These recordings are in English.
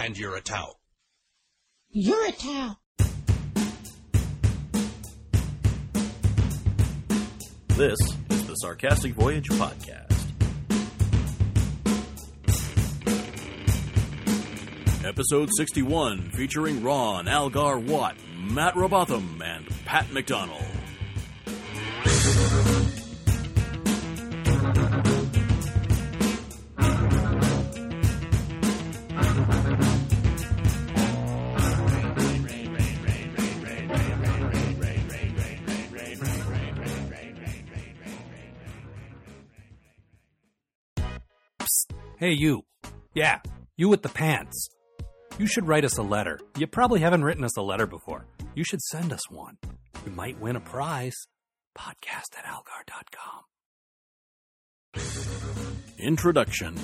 And you're a towel. You're a towel. This is the Sarcastic Voyage Podcast. Episode 61, featuring Ron, Algar Watt, Matt Robotham, and Pat McDonald. Hey, you. Yeah, you with the pants. You should write us a letter. You probably haven't written us a letter before. You should send us one. You might win a prize. Podcast@algar.com. Introduction.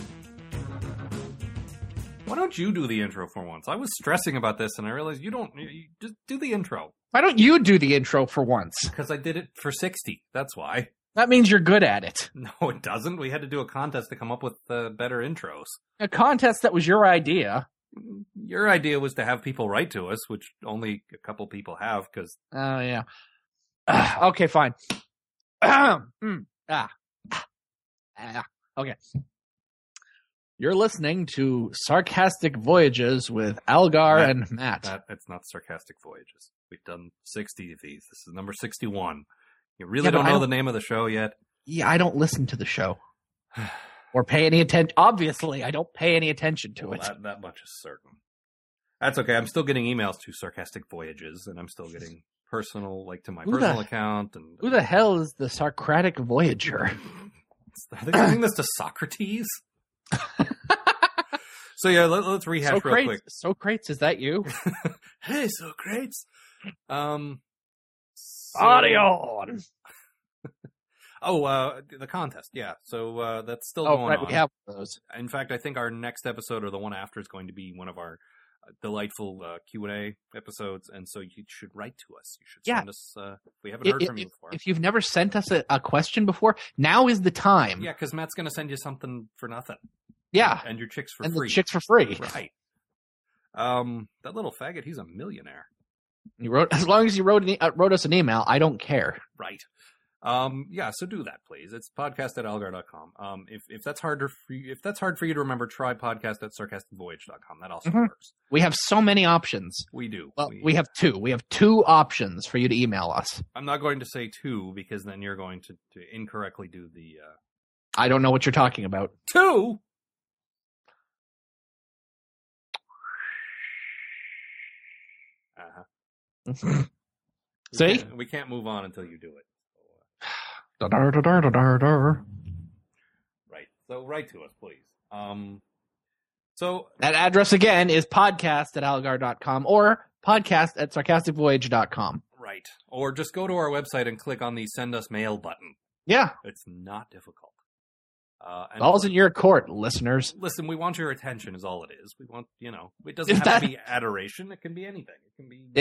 Why don't you do the intro for once? I was stressing about this and I realized you don't. You just do the intro. Why don't you do the intro for once? Because I did it for 60. That's why. That means you're good at it. No, it doesn't. We had to do a contest to come up with better intros. A contest that was your idea. Your idea was to have people write to us, which only a couple people have, because... Oh, yeah. Okay, fine. Okay. You're listening to Sarcastic Voyages with Algar and Matt. It's not Sarcastic Voyages. We've done 60 of these. This is number 61. You really don't know the name of the show yet? Yeah, I don't listen to the show. Or pay any attention. Obviously, I don't pay any attention to it. That much is certain. That's okay. I'm still getting emails to Sarcastic Voyages, and I'm still getting personal, like to my personal account. And who the hell is the Socratic Voyager? Are they doing this to Socrates? So yeah, let's rehash real quick. Socrates, is that you? Hey, Socrates. Audio. The contest, yeah. So that's still going on. We have those. In fact, I think our next episode or the one after is going to be one of our delightful Q&A episodes, and so you should write to us. You should send us, if we haven't heard from you before. If you've never sent us a question before, now is the time. Yeah, because Matt's going to send you something for nothing. Yeah. And your chicks for free. And the chicks for free. Right. That little faggot, he's a millionaire. As long as you wrote us an email, I don't care. Right. Yeah, so do that, please. It's podcast@algar.com. If that's harder for you, to remember, try podcast@sarcasticvoyage.com. That also works. We have so many options. We do. Well, we have two. We have two options for you to email us. I'm not going to say two because then you're going to incorrectly do the. I don't know what you're talking about. Two. See? We can't move on until you do it. Right. So write to us, please. So that address again is podcast@algar.com or podcast@sarcasticvoyage.com. Right. Or just go to our website and click on the send us mail button. Yeah. It's not difficult. All's in your court, listeners. Listen, we want your attention is all it is. We want, it doesn't have to be adoration. It can be anything. It can be,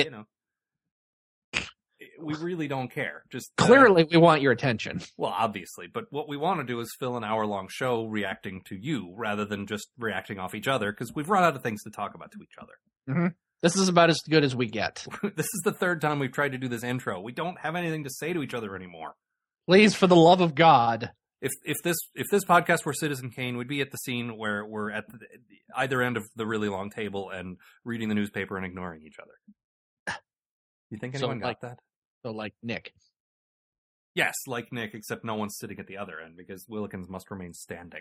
we really don't care. Just clearly we want your attention. Well, obviously, but what we want to do is fill an hour-long show reacting to you rather than just reacting off each other, because we've run out of things to talk about to each other. Mm-hmm. This is about as good as we get. This is the third time we've tried to do this intro. We don't have anything to say to each other anymore. Please, for the love of God. If this podcast were Citizen Kane, we'd be at the scene where we're at either end of the really long table and reading the newspaper and ignoring each other. You think anyone got that? So like Nick. Yes, like Nick, except no one's sitting at the other end because Willikins must remain standing.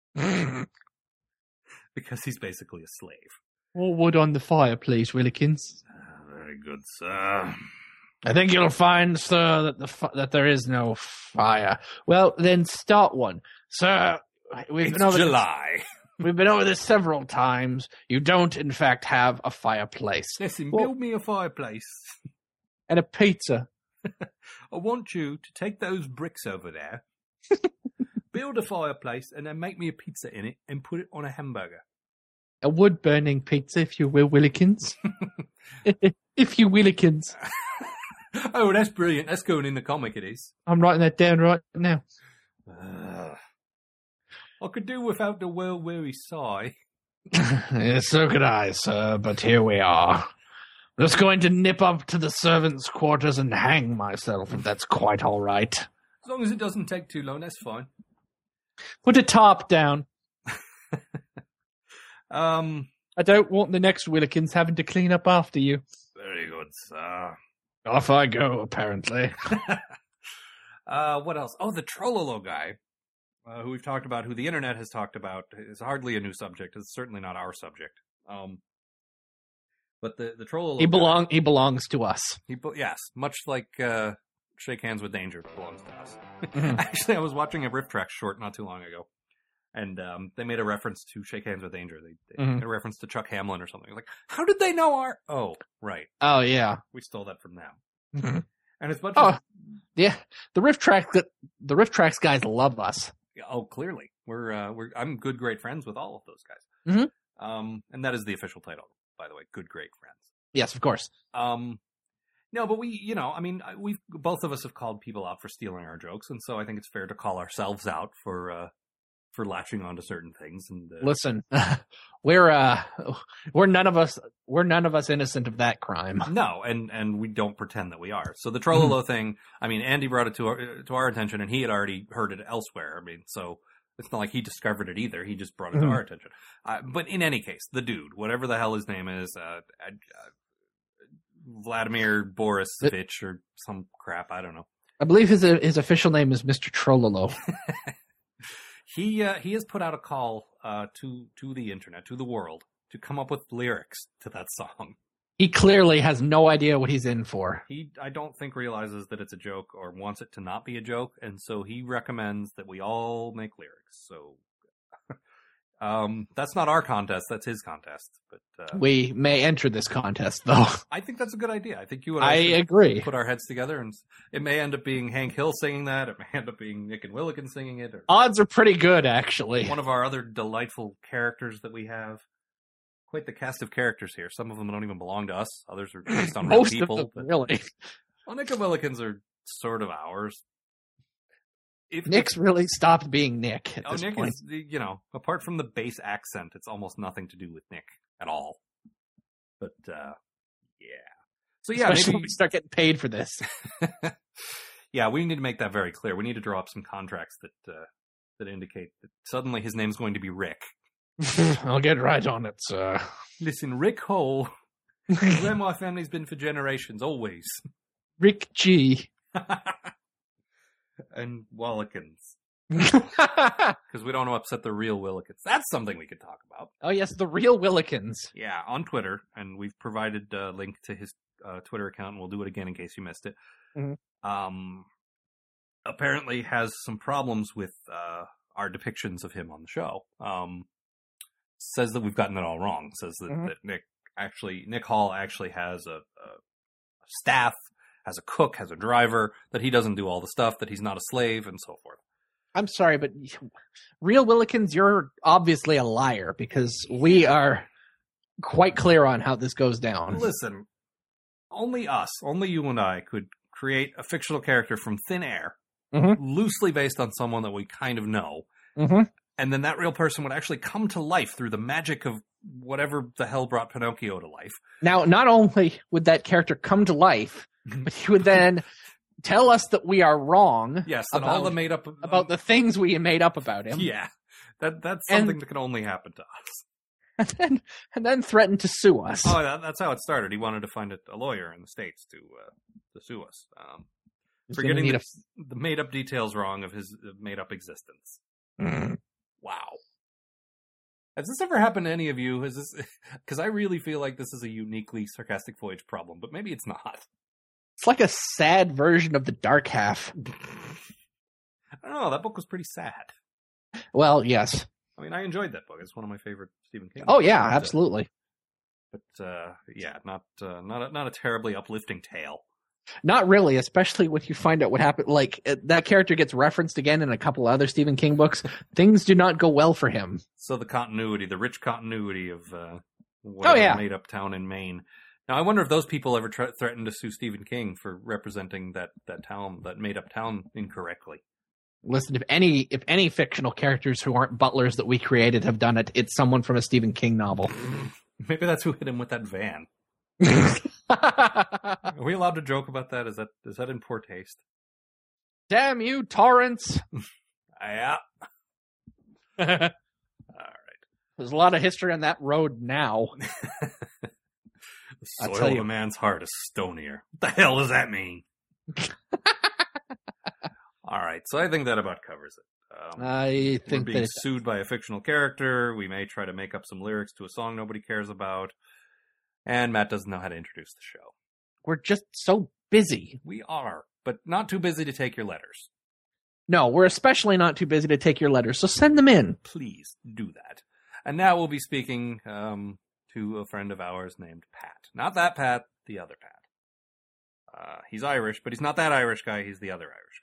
Because he's basically a slave. More wood on the fire, please, Willikins. Very good, sir. I think you'll find, sir, that there is no fire. Well, then start one. Sir, we've been over this several times. You don't, in fact, have a fireplace. Listen, build me a fireplace. And a pizza. I want you to take those bricks over there, build a fireplace, and then make me a pizza in it and put it on a hamburger. A wood-burning pizza, if you will, Willikins. If you Willikins. Oh, that's brilliant. That's going in the comic, it is. I'm writing that down right now. I could do without the well-weary sigh. Yes, so could I, sir, but here we are. I'm just going to nip up to the servants' quarters and hang myself, if that's quite all right. As long as it doesn't take too long, that's fine. Put a top down. I don't want the next Willikins having to clean up after you. Very good, sir. Off I go, apparently. What else? Oh, the Trollolo guy, who we've talked about, who the internet has talked about, is hardly a new subject. It's certainly not our subject. But the Trollolo guy, he belongs to us. Yes, much like Shake Hands with Danger belongs to us. Mm-hmm. Actually, I was watching a Riff Trax short not too long ago, and they made a reference to Shake Hands with Danger. They made a reference to Chuck Hamlin or something. Like, how did they know our... Oh, right. Oh, yeah. We stole that from them. Mm-hmm. And as much yeah, the Riff Trax guys love us. Oh, clearly. I'm good, great friends with all of those guys. Mm-hmm. And that is the official title, by the way, Good, Great Friends. Yes, of course. No, but we've both of us have called people out for stealing our jokes, and so I think it's fair to call ourselves out for latching onto certain things. And listen, we're none of us innocent of that crime. No, and we don't pretend that we are. So the Trollolo thing, I mean, Andy brought it to our attention, and he had already heard it elsewhere. I mean, so it's not like he discovered it either. He just brought it to our attention. But in any case, the dude, whatever the hell his name is, Vladimir Borisovich or some crap, I don't know. I believe his official name is Mr. Trollolo. He has put out a call to the internet, to the world, to come up with lyrics to that song. He clearly has no idea what he's in for. He, I don't think, realizes that it's a joke or wants it to not be a joke, and so he recommends that we all make lyrics. So that's not our contest, that's his contest. But we may enter this contest, though. I think that's a good idea. I think you and I agree. Put our heads together, and it may end up being Hank Hill singing that. It may end up being Nick and Willikins singing it. Or odds are pretty good, actually. One of our other delightful characters that we have. Quite the cast of characters here. Some of them don't even belong to us. Others are based on real people. Most of them, really. Well, Nick and Willikins are sort of ours. Nick's really stopped being Nick at this Nick point. Is, apart from the bass accent, it's almost nothing to do with Nick at all. But, yeah. So, yeah, especially maybe when we start getting paid for this. Yeah, we need to make that very clear. We need to draw up some contracts that indicate that suddenly his name's going to be Rick. I'll get right on it, sir. Listen, Rick Hole, where my family's been for generations, always. Rick G. And Willikins. Because we don't want to upset the real Willikins. That's something we could talk about. Oh, yes, the real Willikins. Yeah, on Twitter, and we've provided a link to his Twitter account, and we'll do it again in case you missed it. Mm-hmm. Apparently has some problems with our depictions of him on the show. Says that we've gotten it all wrong. Says that, that Nick Hall actually has a staff, has a cook, has a driver, that he doesn't do all the stuff, that he's not a slave, and so forth. I'm sorry, but real Willikins, you're obviously a liar, because we are quite clear on how this goes down. Listen, only you and I could create a fictional character from thin air, loosely based on someone that we kind of know, and then that real person would actually come to life through the magic of whatever the hell brought Pinocchio to life. Now, not only would that character come to life, but he would then tell us that we are wrong. Yes, that all the made up about the things we made up about him. Yeah, that's something that can only happen to us. And then threaten to sue us. Oh, that's how it started. He wanted to find a lawyer in the States to sue us for getting the made up details wrong of his made up existence. Wow. Has this ever happened to any of you? Because I really feel like this is a uniquely Sarcastic Voyage problem, but maybe it's not. It's like a sad version of The Dark Half. I don't know. That book was pretty sad. Well, yes. I mean, I enjoyed that book. It's one of my favorite Stephen King. Oh yeah, absolutely. But yeah, not a terribly uplifting tale. Not really, especially when you find out what happened. Like, that character gets referenced again in a couple other Stephen King books. Things do not go well for him. So the rich continuity of whatever made up town in Maine. Now, I wonder if those people ever threatened to sue Stephen King for representing that town, that made up town, incorrectly. Listen, if any fictional characters who aren't butlers that we created have done it, it's someone from a Stephen King novel. Maybe that's who hit him with that van. Are we allowed to joke about that? Is that in poor taste? Damn you, Torrance! Yeah. All right. There's a lot of history on that road now. The soil of a man's heart is stonier. What the hell does that mean? All right, so I think that about covers it. I think we're being sued by a fictional character. We may try to make up some lyrics to a song nobody cares about. And Matt doesn't know how to introduce the show. We're just so busy. We are, but not too busy to take your letters. No, we're especially not too busy to take your letters, so send them in. Please do that. And now we'll be speaking to a friend of ours named Pat. Not that Pat, the other Pat. He's Irish, but he's not that Irish guy. He's the other Irish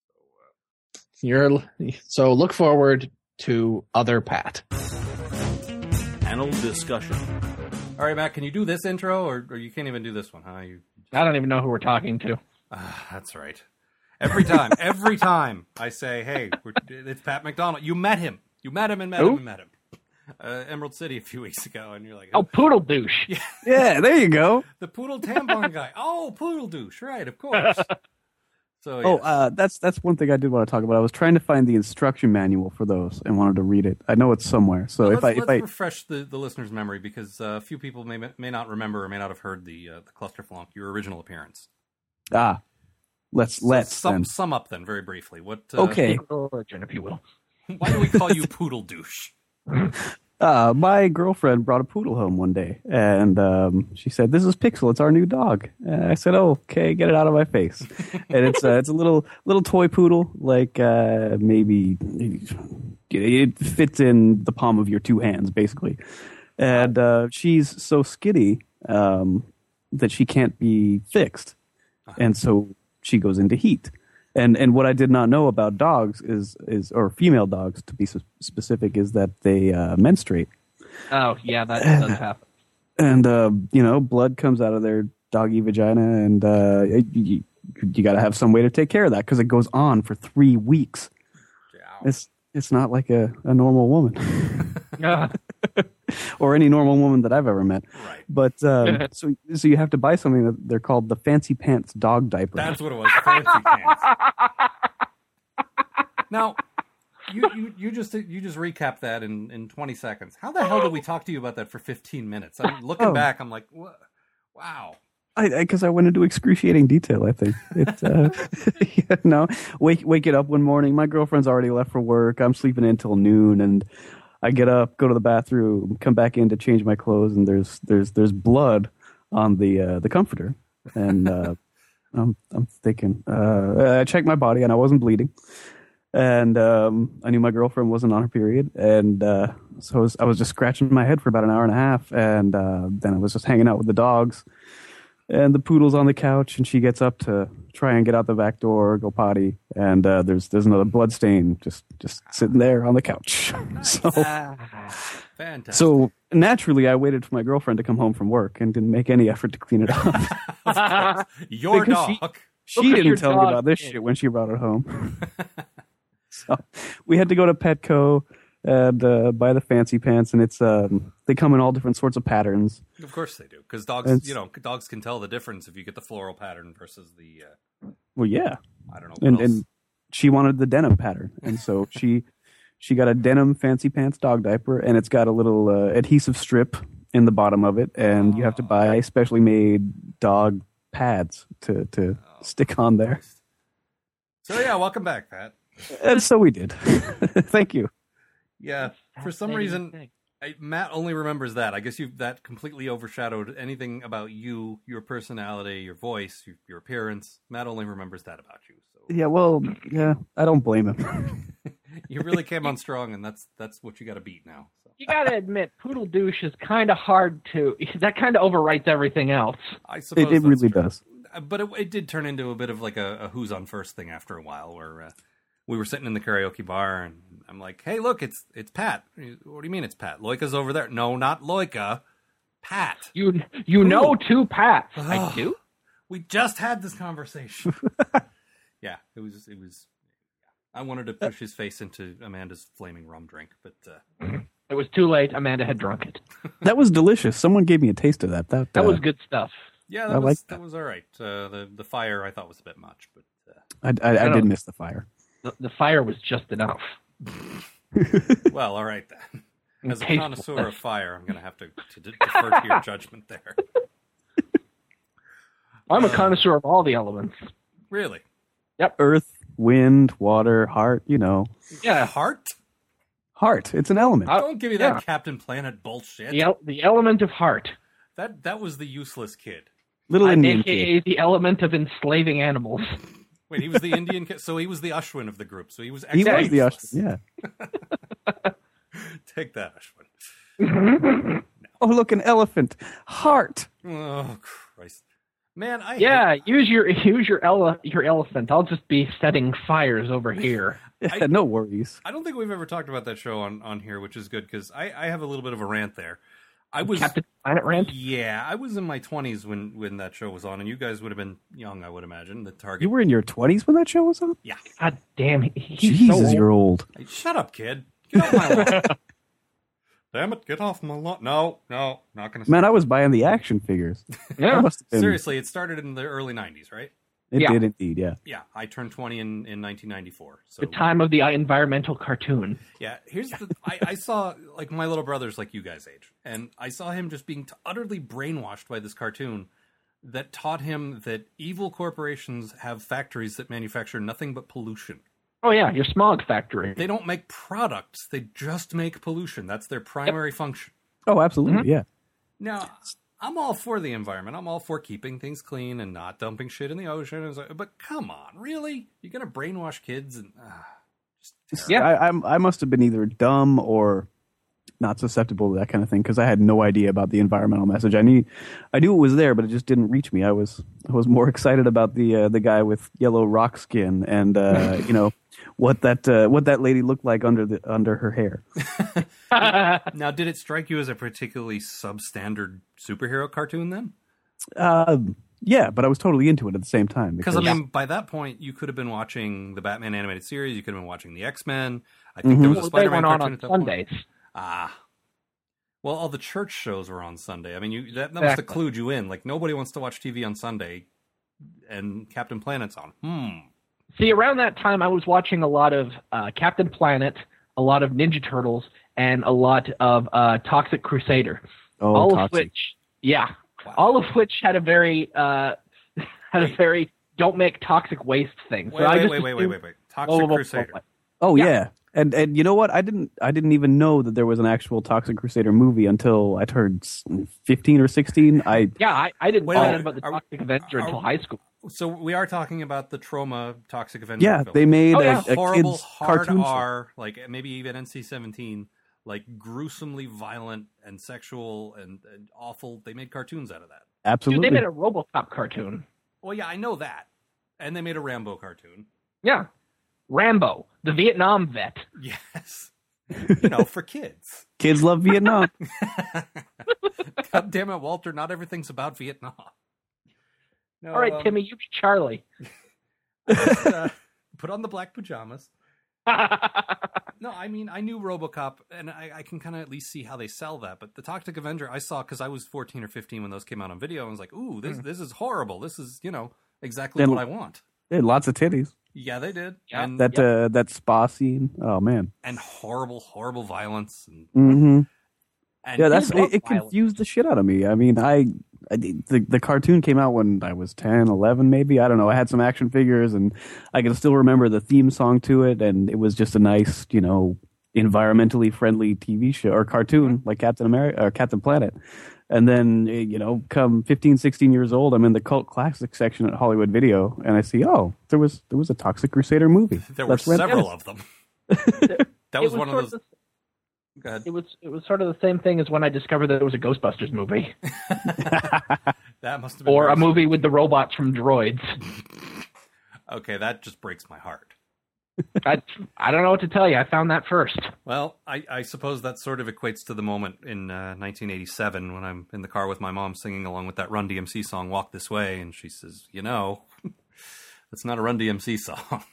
guy. So look forward to other Pat. Panel discussion. All right, Matt, can you do this intro, or you can't even do this one, huh? I don't even know who we're talking to. That's right. Every time I say, hey, it's Pat McDonald. You met him. You met him and met him and met him. Emerald City a few weeks ago, and you're like, oh, Poodle Douche. Yeah, there you go. The Poodle Tampon guy. Oh, Poodle Douche, right, of course. So, yes. That's one thing I did want to talk about. I was trying to find the instruction manual for those and wanted to read it. I know it's somewhere. So let's refresh the listener's memory, because a few people may not remember or may not have heard the Clusterflonk, your original appearance. Let's sum up then very briefly. What? Okay, origin, if you will. Why do we call you Poodle Douche? My girlfriend brought a poodle home one day, and she said, "This is Pixel. It's our new dog." And I said, "Oh, okay, get it out of my face." And it's a little toy poodle, like maybe it fits in the palm of your two hands, basically. And she's so skinny that she can't be fixed, and so she goes into heat. And what I did not know about dogs is or female dogs, to be specific, is that they menstruate. Oh, yeah, that does happen. And, blood comes out of their doggy vagina, and you got to have some way to take care of that, because it goes on for 3 weeks. Yeah. It's not like a normal woman. Or any normal woman that I've ever met. Right. But so you have to buy something that they're called the Fancy Pants dog diaper. That's what it was, Fancy Pants. Now, you just recap that in 20 seconds. How the hell did we talk to you about that for 15 minutes? I'm looking back, I'm like, what? Wow. Because I went into excruciating detail, I think. Wake it up one morning. My girlfriend's already left for work. I'm sleeping in till noon, and I get up, go to the bathroom, come back in to change my clothes, and there's blood on the comforter. And I'm thinking, I checked my body, and I wasn't bleeding. And I knew my girlfriend wasn't on her period, and so I was just scratching my head for about an hour and a half, and then I was just hanging out with the dogs. And the poodle's on the couch, and she gets up to try and get out the back door, go potty, and there's another blood stain just sitting there on the couch. So, fantastic. So naturally, I waited for my girlfriend to come home from work and didn't make any effort to clean it up. Your dog. She didn't tell me about this shit when she brought it home. So we had to go to Petco and buy the Fancy Pants, and it's they come in all different sorts of patterns. Of course they do, because dogs, dogs can tell the difference if you get the floral pattern versus the. Well, yeah, I don't know. And she wanted the denim pattern, and so she got a denim Fancy Pants dog diaper, and it's got a little adhesive strip in the bottom of it, and you have to buy specially made dog pads to stick on there. So yeah, welcome back, Pat. And so we did. Thank you. Yeah, for some reason, Matt only remembers that. I guess that completely overshadowed anything about you, your personality, your voice, your appearance. Matt only remembers that about you. So. Yeah, I don't blame him. You really came on strong, and that's what you got to beat now. So. You got to admit, Poodle Douche is kind of hard to. That kind of overwrites everything else. I suppose it really does. But it did turn into a bit of like a who's on first thing after a while, where we were sitting in the karaoke bar, and I'm like, "Hey, look, it's Pat." What do you mean it's Pat? Loika's over there. No, not Loika. Pat. You know two Pats. I do. We just had this conversation. Yeah, it was. I wanted to push his face into Amanda's flaming rum drink, but It was too late. Amanda had drunk it. That was delicious. Someone gave me a taste of that. That was good stuff. yeah, I like that was all right. The fire I thought was a bit much, but I did miss the fire. The fire was just enough. well, all right then. As a connoisseur of fire, I'm going to have to defer to your judgment there. I'm a connoisseur of all the elements. Really? Yep. Earth, wind, water, heart. Yeah. Heart? Heart. It's an element. Don't give me that Captain Planet bullshit. The element of heart. That was the useless kid. Little Indian AKA kid. the element of enslaving animals. Wait, he was the Indian kid? So he was the Ashwin of the group. So he was He actually was the useless. Ashwin. Yeah. Take that, Ashwin. Oh, look, an elephant. Heart. Oh, Christ. Man, use your elephant. I'll just be setting fires over here. No worries. I don't think we've ever talked about that show on here, which is good because I have a little bit of a rant there. I was Captain Planet rant? Yeah, I was in my 20s when that show was on, and you guys would have been young, I would imagine. The target. You were in your 20s when that show was on? Yeah. God damn, he's Jesus, so old. you're old. Hey, shut up, kid. Get off my lawn. Damn it, get off my lawn. No, not going to. Man, I was buying the action figures. Yeah. Must have been- Seriously, it started in the early 90s, right? It Yeah. did indeed, yeah. Yeah, I turned 20 in 1994. So The time of the environmental cartoon. yeah, here's the. I saw like my little brother's like you guys' age, and I saw him just being utterly brainwashed by this cartoon that taught him that evil corporations have factories that manufacture nothing but pollution. Oh yeah, your smog factory. They don't make products; they just make pollution. That's their primary function. Oh, absolutely, yeah. Now, I'm all for the environment. I'm all for keeping things clean and not dumping shit in the ocean. But come on, really? You're gonna brainwash kids and just terrible. I must have been either dumb or not susceptible to that kind of thing because I had no idea about the environmental message. I knew it was there, but it just didn't reach me. I was more excited about the guy with yellow rock skin and what that lady looked like under her hair. Now, did it strike you as a particularly substandard superhero cartoon then? Yeah, but I was totally into it at the same time. Because I mean, by that point, you could have been watching the Batman animated series. You could have been watching the X-Men. I think there was a Spider-Man they went cartoon at that Sundays. point. Well, all the church shows were on Sunday. I mean, that must have clued you in. Like, nobody wants to watch TV on Sunday, and Captain Planet's on. See, around that time, I was watching a lot of Captain Planet, a lot of Ninja Turtles, and a lot of Toxic Crusader. Oh, all Toxic. of which, all of which had a very don't make toxic waste thing. So Wait. Toxic Crusader. Oh yeah. And you know what? I didn't even know that there was an actual Toxic Crusader movie until I turned 15 or 16. I didn't Wait, find wait, out about the are- Toxic Avenger until high school. So we are talking about the Trauma Toxic Avenger. yeah, film. they made yeah. a horrible, kids hard cartoon show. R, like maybe even NC-17, like gruesomely violent and sexual and awful. They made cartoons out of that. Dude, Absolutely. they made a RoboCop cartoon. Well, yeah, I know that. And they made a Rambo cartoon. Yeah. Rambo, the Vietnam vet. Yes. For kids. Kids love Vietnam. God damn it, Walter, not everything's about Vietnam. No, All right, Timmy, you be Charlie. put on the black pajamas. No, I mean, I knew RoboCop, and I can kind of at least see how they sell that. But the Toxic Avenger, I saw because I was 14 or 15 when those came out on video. And I was like, ooh, this is horrible. This is, exactly Then- what I want. They had lots of titties. Yeah, they did. Yeah. And, That spa scene. Oh man. and horrible, horrible violence. And, Mm-hmm. and Yeah, Kids love it confused the shit out of me. I mean, the cartoon came out when I was 10, 11 maybe. I don't know. I had some action figures and I can still remember the theme song to it, and it was just a nice, environmentally friendly TV show or cartoon like Captain America or Captain Planet. And then, come 15, 16 years old, I'm in the cult classic section at Hollywood Video, and I see, there was a Toxic Crusader movie. there were Let's rent several this. of them. That was one of those. Go ahead. It was sort of the same thing as when I discovered that there was a Ghostbusters movie. That must have been. Or very a movie with the robots from Droids. Okay, that just breaks my heart. I don't know what to tell you. I found that first. Well, I suppose that sort of equates to the moment in 1987 when I'm in the car with my mom singing along with that Run DMC song, Walk This Way, and she says, that's not a Run DMC song.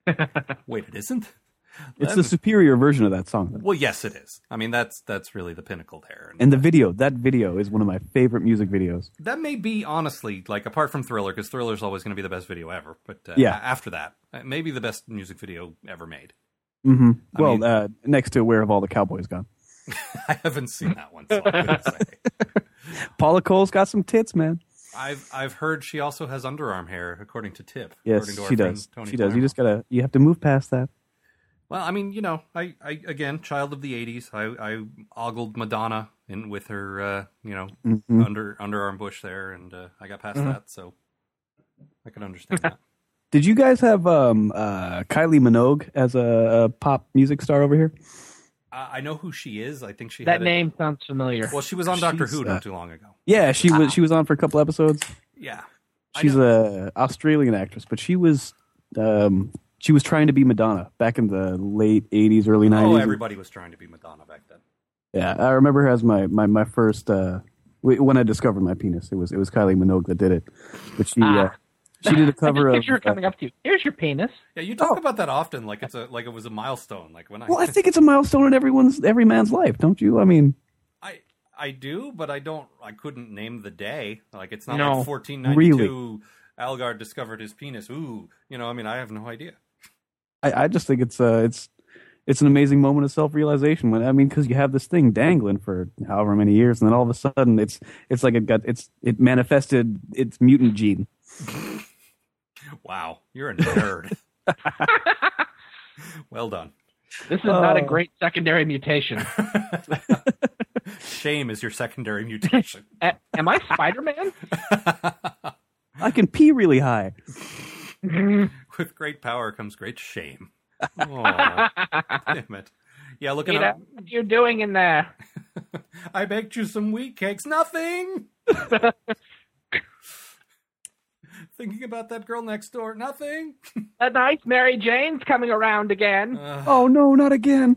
Wait, it isn't? It's the superior version of that song. Well, yes, it is. I mean, that's really the pinnacle there. And that video is one of my favorite music videos. That may be, honestly, like, apart from Thriller, because Thriller's always going to be the best video ever, but after that, maybe the best music video ever made. Mm-hmm. Well, next to Where Have All the Cowboys Gone? I haven't seen that one, so I couldn't say. Paula Cole's got some tits, man. I've heard she also has underarm hair, according to Tip. Yes, to she does. She does. You have to move past that. Well, I mean, I again, child of the '80s. I ogled Madonna with her, underarm bush there, and I got past that, so I can understand that. Did you guys have Kylie Minogue as a pop music star over here? I know who she is. I think she that name sounds familiar. Well, she was on Doctor Who not too long ago. Yeah, she was. She was on for a couple episodes. Yeah, she's an Australian actress, but she was trying to be Madonna back in the late '80s, early '90s. Oh, everybody was trying to be Madonna back then. Yeah, I remember her as my first. When I discovered my penis, it was Kylie Minogue that did it, but she did a cover of. Picture coming up to you. Here's your penis. Yeah, you talk about that often, like it was a milestone. Like when I think it's a milestone in every man's life, don't you? I mean, I do, but I couldn't name the day. Like it's not No, like 1492. Really. Algar discovered his penis. Ooh, I mean, I have no idea. I just think it's an amazing moment of self-realization because you have this thing dangling for however many years, and then all of a sudden it's like it manifested its mutant gene. Wow, you're a nerd. Well done. This is not a great secondary mutation. Shame is your secondary mutation. Am I Spider-Man? I can pee really high. With great power comes great shame. Oh, damn it. Yeah, looking Peter, up. what are you doing in there? I baked you some wheat cakes. Nothing. Thinking about that girl next door. Nothing. A nice Mary Jane's coming around again. Oh, no, not again.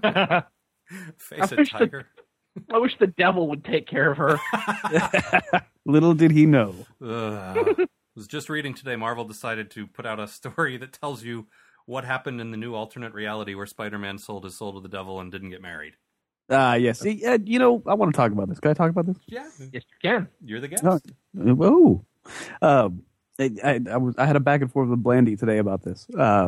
Face it, Tiger. I wish the devil would take care of her. Little did he know. Was just reading today, Marvel decided to put out a story that tells you what happened in the new alternate reality where Spider-Man sold his soul to the devil and didn't get married. Yes. I want to talk about this. Can I talk about this? Yeah. Yes, you can. You're the guest. Whoa. I had a back and forth with Blandy today about this.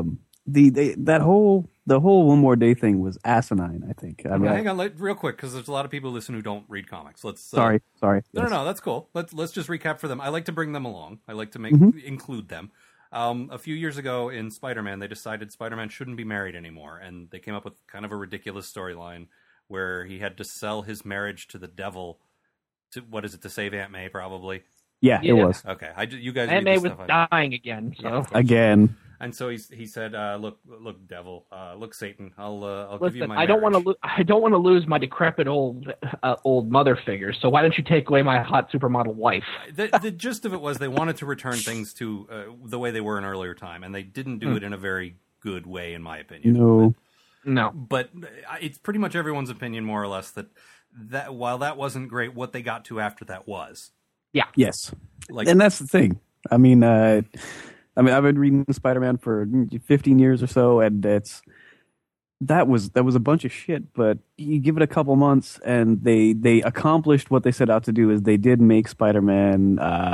The whole One More Day thing was asinine, I think. Hang on, real quick, because there's a lot of people listening who don't read comics. Sorry. No, that's cool. Let's just recap for them. I like to bring them along. I like to include them. A few years ago in Spider-Man, they decided Spider-Man shouldn't be married anymore, and they came up with kind of a ridiculous storyline where he had to sell his marriage to the devil to save Aunt May, probably. Yeah, it was. Okay, you guys. Aunt May was dying again. So. Yeah, again. And so he said, "Look, devil, look, Satan. I'll give you my I don't want to lose my decrepit old mother figure. So why don't you take away my hot supermodel wife?" The gist of it was they wanted to return things to the way they were in earlier time, and they didn't do it in a very good way, in my opinion. No. But it's pretty much everyone's opinion, more or less, that while that wasn't great, what they got to after that was. Yeah. Yes. And that's the thing. I mean, I've been reading Spider-Man for 15 years or so, and that was a bunch of shit. But you give it a couple months, and they accomplished what they set out to do. Is they did make Spider-Man,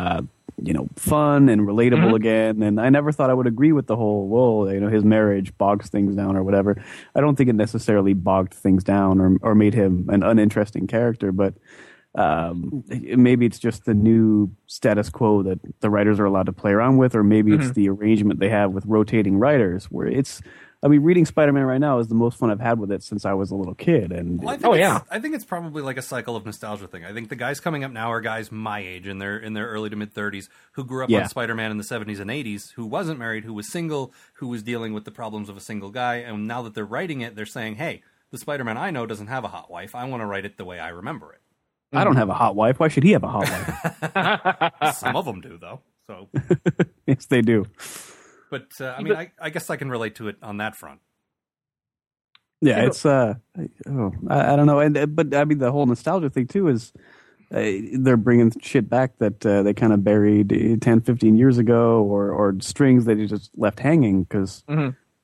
fun and relatable again. And I never thought I would agree with the whole, his marriage bogs things down or whatever. I don't think it necessarily bogged things down or made him an uninteresting character, but. Maybe it's just the new status quo that the writers are allowed to play around with, or maybe it's the arrangement they have with rotating writers where reading Spider-Man right now is the most fun I've had with it since I was a little kid. And I think it's probably like a cycle of nostalgia thing. I think the guys coming up now are guys my age in their early to mid 30s who grew up on Spider-Man in the 70s and 80s, who wasn't married, who was single, who was dealing with the problems of a single guy. And now that they're writing it, they're saying, hey, the Spider-Man I know doesn't have a hot wife. I want to write it the way I remember it. I don't have a hot wife. Why should he have a hot wife? Some of them do, though. So yes, they do. But I guess I can relate to it on that front. Yeah, it's I don't know, but I mean the whole nostalgia thing too is they're bringing shit back that they kind of buried 10, 15 years ago, or strings that you just left hanging because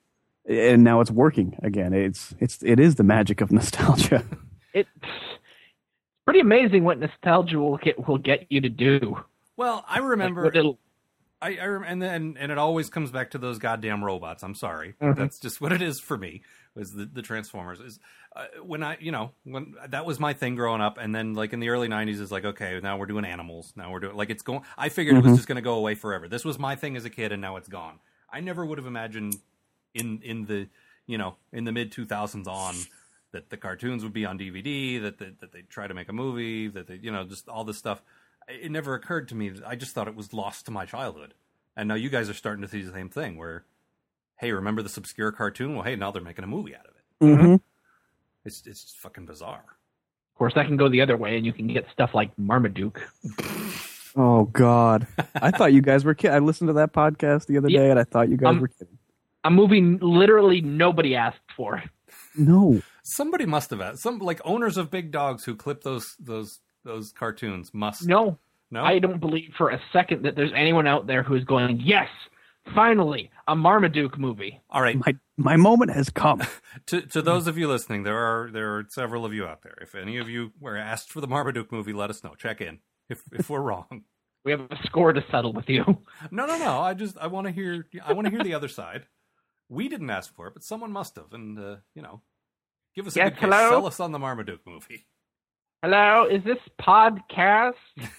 and now it's working again. It is the magic of nostalgia. It's pretty amazing what nostalgia will get you to do. Well, I remember. Like and it always comes back to those goddamn robots. I'm sorry, that's just what it is for me. Was the Transformers is when that was my thing growing up, and then like in the early '90s, it's like okay, now we're doing animals. Now we're doing like it's going. I figured it was just going to go away forever. This was my thing as a kid, and now it's gone. I never would have imagined in the mid 2000s on that the cartoons would be on DVD, that they'd try to make a movie, that they just all this stuff. It never occurred to me. I just thought it was lost to my childhood. And now you guys are starting to see the same thing where, hey, remember this obscure cartoon? Well, hey, now they're making a movie out of it. Mm-hmm. It's just fucking bizarre. Of course, that can go the other way, and you can get stuff like Marmaduke. Oh, God. I thought you guys were kidding. I listened to that podcast the other day, and I thought you guys were kidding. A movie literally nobody asked for. No. Somebody must have asked. Some like owners of big dogs who clip those cartoons must. No, no, I don't believe for a second that there's anyone out there who's going, yes, finally, a Marmaduke movie. All right, my moment has come. to those of you listening, there are several of you out there. If any of you were asked for the Marmaduke movie, let us know. Check in if we're wrong. We have a score to settle with you. No. I want to hear the other side. We didn't ask for it, but someone must have, and give us a good case. Sell us on the Marmaduke movie. Hello, is this podcast?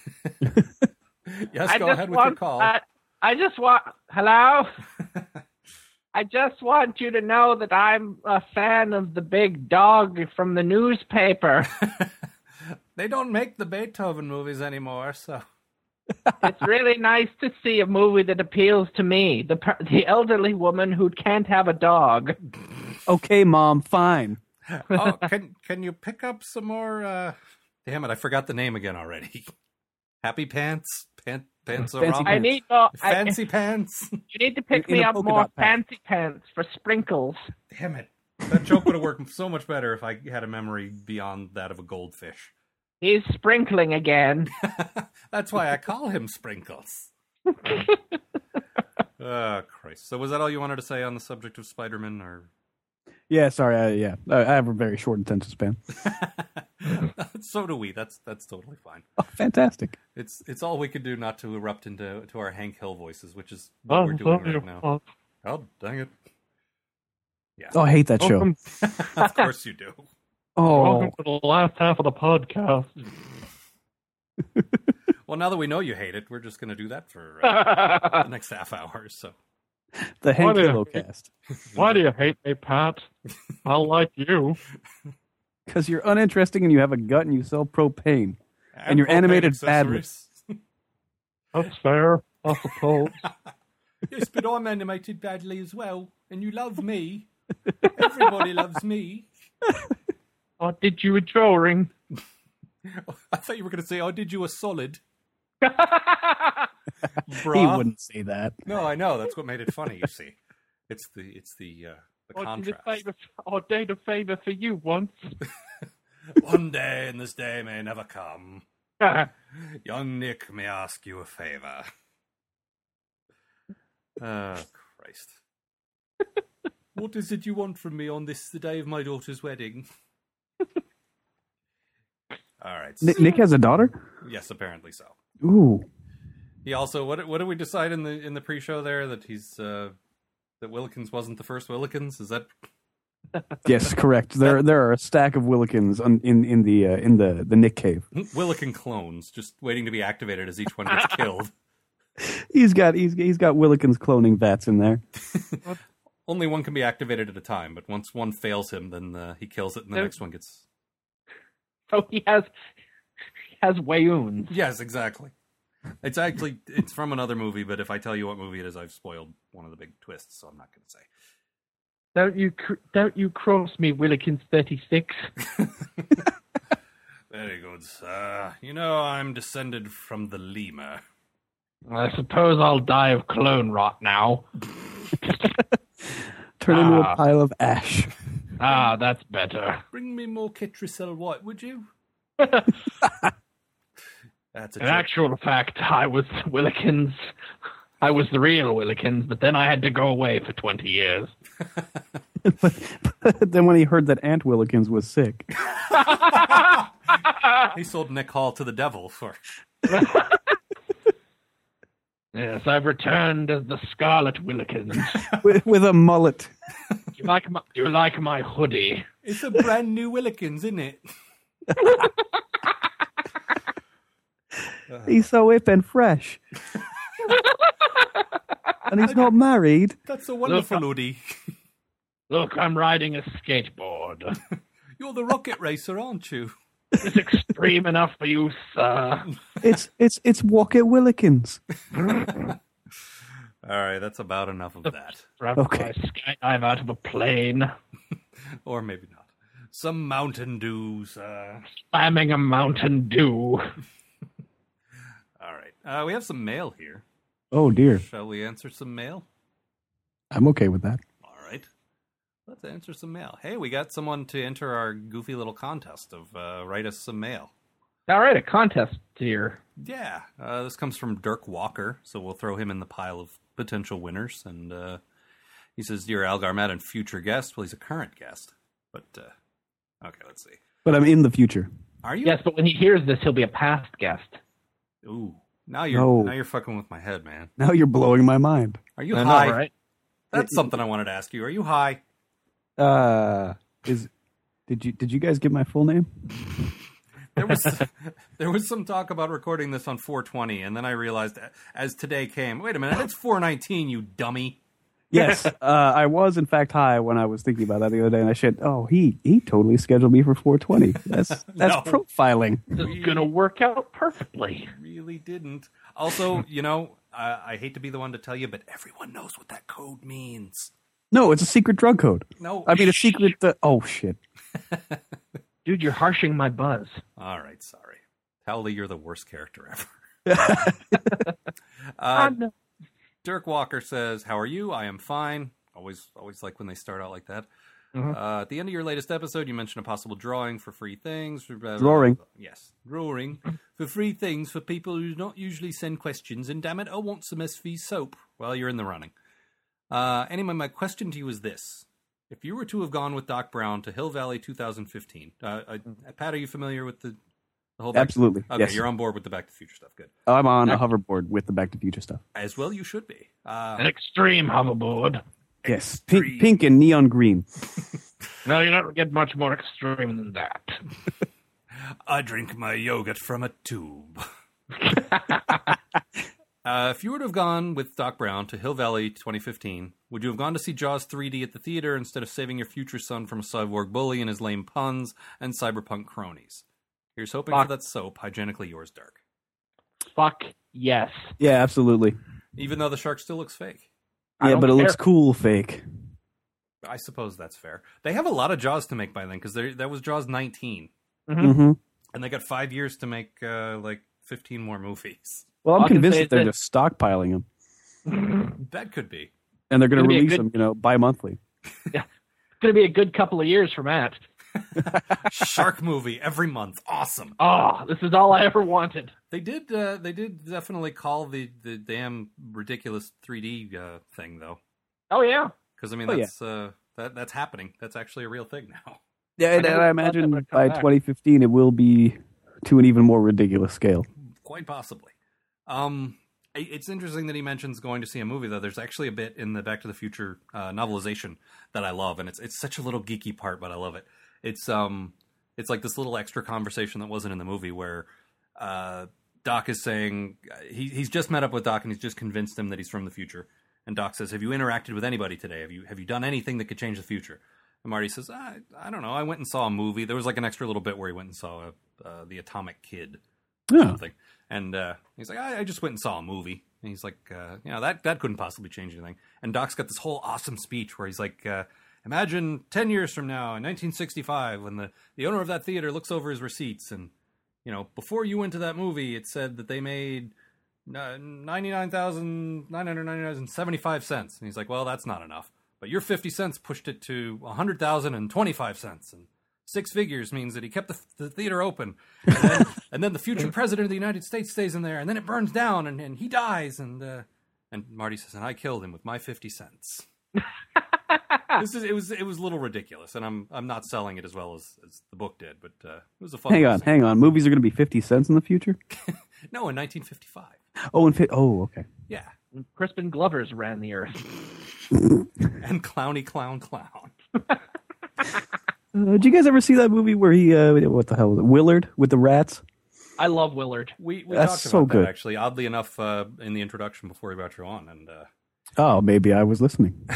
Yes, go ahead with your call. Hello? I just want you to know that I'm a fan of the big dog from the newspaper. They don't make the Beethoven movies anymore, so... It's really nice to see a movie that appeals to me, the elderly woman who can't have a dog. Okay, Mom, fine. Oh, can you pick up some more... Damn it, I forgot the name again already. Happy Pants? Pants Fancy I need more... Fancy Pants? You need to pick me up more fancy pants for sprinkles. Damn it. That joke would have worked so much better if I had a memory beyond that of a goldfish. He's sprinkling again. That's why I call him Sprinkles. Oh, Christ. So was that all you wanted to say on the subject of Spider-Man, or... Yeah, sorry. I have a very short attention span. So do we. That's totally fine. Oh, fantastic. It's all we could do not to erupt into our Hank Hill voices, which is what we're doing right now. Oh, dang it. Yeah. Oh, I hate that show. Of course you do. Oh. Welcome to the last half of the podcast. Well, now that we know you hate it, we're just going to do that for the next half hour. So. The Hank Hill cast. Why do you hate me, Pat? I like you. Because you're uninteresting and you have a gut and you sell propane. And you're animated badly. That's fair, I suppose. Yes, but I'm animated badly as well. And you love me. Everybody loves me. I did you a drawing. I thought you were going to say, I did you a solid. He wouldn't say that. No, I know. That's what made it funny, you see. It's the contrast. I did a favor for you once. One day, and this day may never come. Young Nick may ask you a favor. Oh, Christ. What is it you want from me on the day of my daughter's wedding? All right. So, Nick has a daughter? Yes, apparently so. Ooh. He also, what did we decide in the pre-show there, that he's that Willikins wasn't the first Willikins? Is that? Yes, correct. There are a stack of Willikins in the Nick cave. Willikin clones just waiting to be activated as each one gets killed. He's got Willikins cloning vats in there. Only one can be activated at a time, but once one fails him, then he kills it, and the next one gets. So he has Wayoons. Yes, exactly. It's from another movie, but if I tell you what movie it is, I've spoiled one of the big twists, so I'm not going to say. Don't you cross me, Willikins 36. Very good, sir. You know I'm descended from the lemur. I suppose I'll die of clone rot now. Turn into a pile of ash. That's better. Bring me more Ketracel White, would you? That's a In actual fact, I was Willikins I was the real Willikins, but then I had to go away for 20 years. But then when he heard that Aunt Willikins was sick. He sold Nick Hall to the devil for... Yes, I've returned as the Scarlet Willikins. with a mullet. Do you like my hoodie? It's a brand new Willikins, isn't it? He's so hip and fresh. And he's not married. That's a wonderful hoodie. Look, I'm riding a skateboard. You're the rocket racer, aren't you? It's extreme enough for you, sir. It's Wocket Willikins. All right, that's about enough of that. Okay. Skydive out of a plane. Or maybe not. Some Mountain Dews. Spamming a Mountain Dew. All right. We have some mail here. Oh, dear. Shall we answer some mail? I'm okay with that. All right. Let's answer some mail. Hey, we got someone to enter our goofy little contest of write us some mail. All right, a contest here. Yeah. This comes from Dirk Walker, so we'll throw him in the pile of potential winners. And he says, Dear Algar, Matt, and future guest. Well, he's a current guest. But, okay, let's see. But I'm in the future. Are you? Yes, but when he hears this, he'll be a past guest. Ooh. Now you're fucking with my head, man. Now you're blowing my mind. Are you high? Know, right? That's something I wanted to ask you. Are you high? Did you guys get my full name? There was some talk about recording this on 420, and then I realized as today came, wait a minute, it's 419, you dummy. Yes, I was in fact high when I was thinking about that the other day, and I said, "Oh, he totally scheduled me for 420." That's No. profiling. It's gonna work out perfectly. Really didn't. Also, I hate to be the one to tell you, but everyone knows what that code means. No, it's a secret drug code. No, I mean a secret. Oh shit! Dude, you're harshing my buzz. All right, sorry. Howley, you're the worst character ever. No. Dirk Walker says, "How are you? I am fine." Always like when they start out like that. Mm-hmm. At the end of your latest episode, you mentioned a possible drawing for free things. Drawing. Yes, drawing for free things for people who don't usually send questions. And damn it, I want some SV soap. Well, you're in the running. Anyway, my question to you is this. If you were to have gone with Doc Brown to Hill Valley 2015, Pat, are you familiar with the whole Absolutely. Okay, yes. You're on board with the Back to the Future stuff. Good. I'm on a hoverboard with the Back to the Future stuff. As well you should be. An extreme hoverboard. Yes, pink and neon green. No, you're not get much more extreme than that. I drink my yogurt from a tube. If you would have gone with Doc Brown to Hill Valley 2015, would you have gone to see Jaws 3D at the theater instead of saving your future son from a cyborg bully and his lame puns and cyberpunk cronies? Here's hoping for that soap. Hygienically yours, Dirk. Fuck yes. Yeah, absolutely. Even though the shark still looks fake. Yeah, but it looks cool fake. I suppose that's fair. They have a lot of Jaws to make by then, because that was Jaws 19. Mm-hmm. And they got 5 years to make, 15 more movies. Well, I'm convinced that they're just stockpiling them. That could be. And they're going to release them, bi-monthly. Yeah. It's going to be a good couple of years for Matt. Shark movie every month. Awesome. Oh, this is all I ever wanted. They did definitely call the damn ridiculous 3D thing, though. Oh, yeah. Because, I mean, that's happening. That's actually a real thing now. Yeah, and I imagine by 2015 it will be to an even more ridiculous scale. Quite possibly. It's interesting that he mentions going to see a movie, though. There's actually a bit in the Back to the Future novelization that I love, and it's such a little geeky part, but I love it. It's like this little extra conversation that wasn't in the movie where Doc is saying he's just met up with Doc and he's just convinced him that he's from the future. And Doc says, "Have you interacted with anybody today? Have you done anything that could change the future?" And Marty says, I don't know. I went and saw a movie. There was like an extra little bit where he went and saw The Atomic Kid or something. And he's like, I just went and saw a movie. And he's like, that couldn't possibly change anything. And Doc's got this whole awesome speech where he's like, imagine 10 years from now in 1965 when the owner of that theater looks over his receipts and, before you went to that movie, it said that they made $99,999.75. And he's like, well, that's not enough. But your 50 cents pushed it to $100,025. And 6 figures means that he kept the theater open. And then the future president of the United States stays in there. And then it burns down and he dies. And And Marty says, and I killed him with my 50 cents. It was a little ridiculous, and I'm not selling it as well as the book did, but it was a fun. Hang on. Movies are going to be 50 cents in the future? No, in 1955. Oh, okay. Yeah. Crispin Glover's ran the earth. And Clowny Clown. Did you guys ever see that movie where he what the hell was it? Willard with the rats? I love Willard. We That's talked so about good. that actually. Oddly enough, in the introduction before we brought you on, and Oh, maybe I was listening.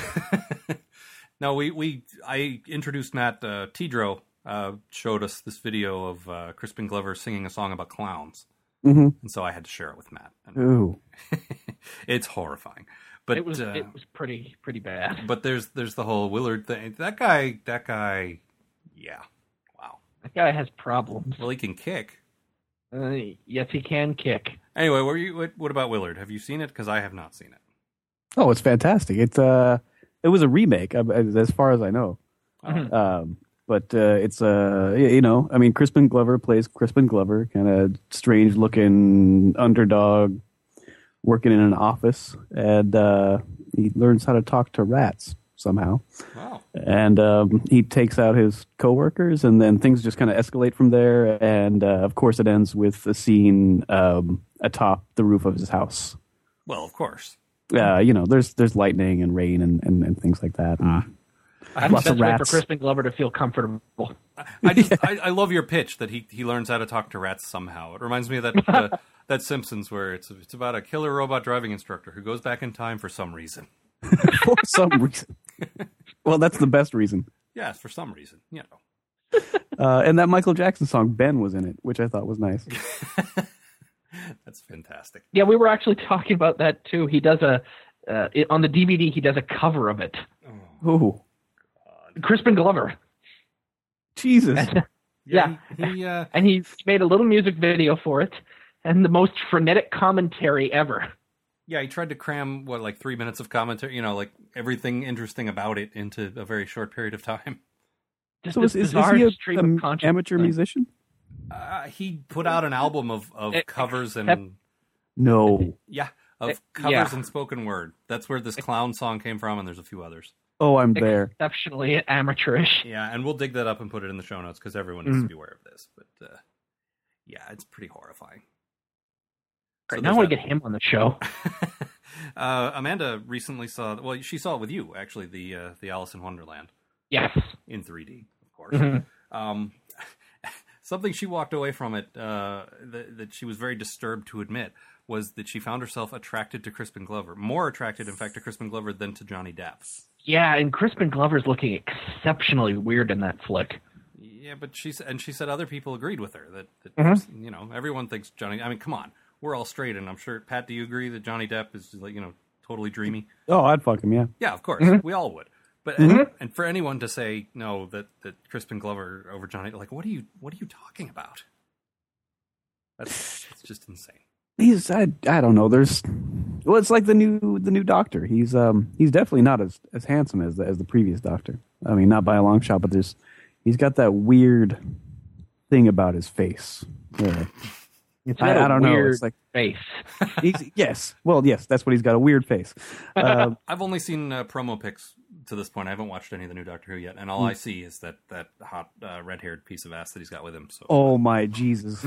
no, I introduced Matt. Tidro showed us this video of Crispin Glover singing a song about clowns, and so I had to share it with Matt. And Ooh, it's horrifying, but it was pretty bad. But there's the whole Willard thing. That guy. Yeah, wow. That guy has problems. Well, he can kick. Yes, he can kick. Anyway, what about Willard? Have you seen it? Because I have not seen it. oh, it's fantastic. It was a remake, as far as I know. But it's I mean, Crispin Glover plays Crispin Glover, kind of strange looking underdog, working in an office, and he learns how to talk to rats somehow. Wow. And he takes out his coworkers, and then things just kind of escalate from there. And of course, it ends with a scene atop the roof of his house. Well, of course. There's lightning and rain and things like that. That's Lots the of best way for rats. Crispin Glover to feel comfortable. I love your pitch that he learns how to talk to rats somehow. It reminds me of that Simpsons where it's about a killer robot driving instructor who goes back in time for some reason. For some reason. Well, that's the best reason. Yes, for some reason. You know. And that Michael Jackson song, Ben, was in it, which I thought was nice. That's fantastic. Yeah, we were actually talking about that too. He does on the DVD. He does a cover of it. Oh, Crispin Glover. Jesus. Yeah. And he made a little music video for it, and the most frenetic commentary ever. Yeah, he tried to cram, 3 minutes of commentary, everything interesting about it into a very short period of time. Just So this is bizarre he stream an of consciousness amateur thing. musician? He put out an album of covers and... except- No. Yeah, of covers and spoken word. That's where this clown song came from, and there's a few others. Oh, I'm there. Exceptionally amateurish. Yeah, and we'll dig that up and put it in the show notes because everyone needs to be aware of this. But yeah, it's pretty horrifying. Right, now I want to get him on the show. Amanda recently saw. Well, she saw it with you actually. The Alice in Wonderland. Yes. In 3D, of course. Something she walked away from it that she was very disturbed to admit was that she found herself attracted to Crispin Glover, more attracted, in fact, to Crispin Glover than to Johnny Depp. Yeah, and Crispin Glover's looking exceptionally weird in that flick. Yeah, but she said other people agreed with her that everyone thinks Johnny. I mean, come on, we're all straight, and I'm sure Pat, do you agree that Johnny Depp is totally dreamy? Oh, I'd fuck him, yeah. Yeah, of course, we all would. But and for anyone to say no that Crispin Glover over Johnny, what are you talking about? It's just insane. I don't know. It's like the new Doctor. He's definitely not as handsome as the previous Doctor. I mean, not by a long shot, but he's got that weird thing about his face. Yeah. I don't know. It's like face. Yes. Well, yes, that's what he's got, a weird face. I've only seen promo pics to this point. I haven't watched any of the new Doctor Who yet, and all I see is that hot red-haired piece of ass that he's got with him. So. Oh my Jesus.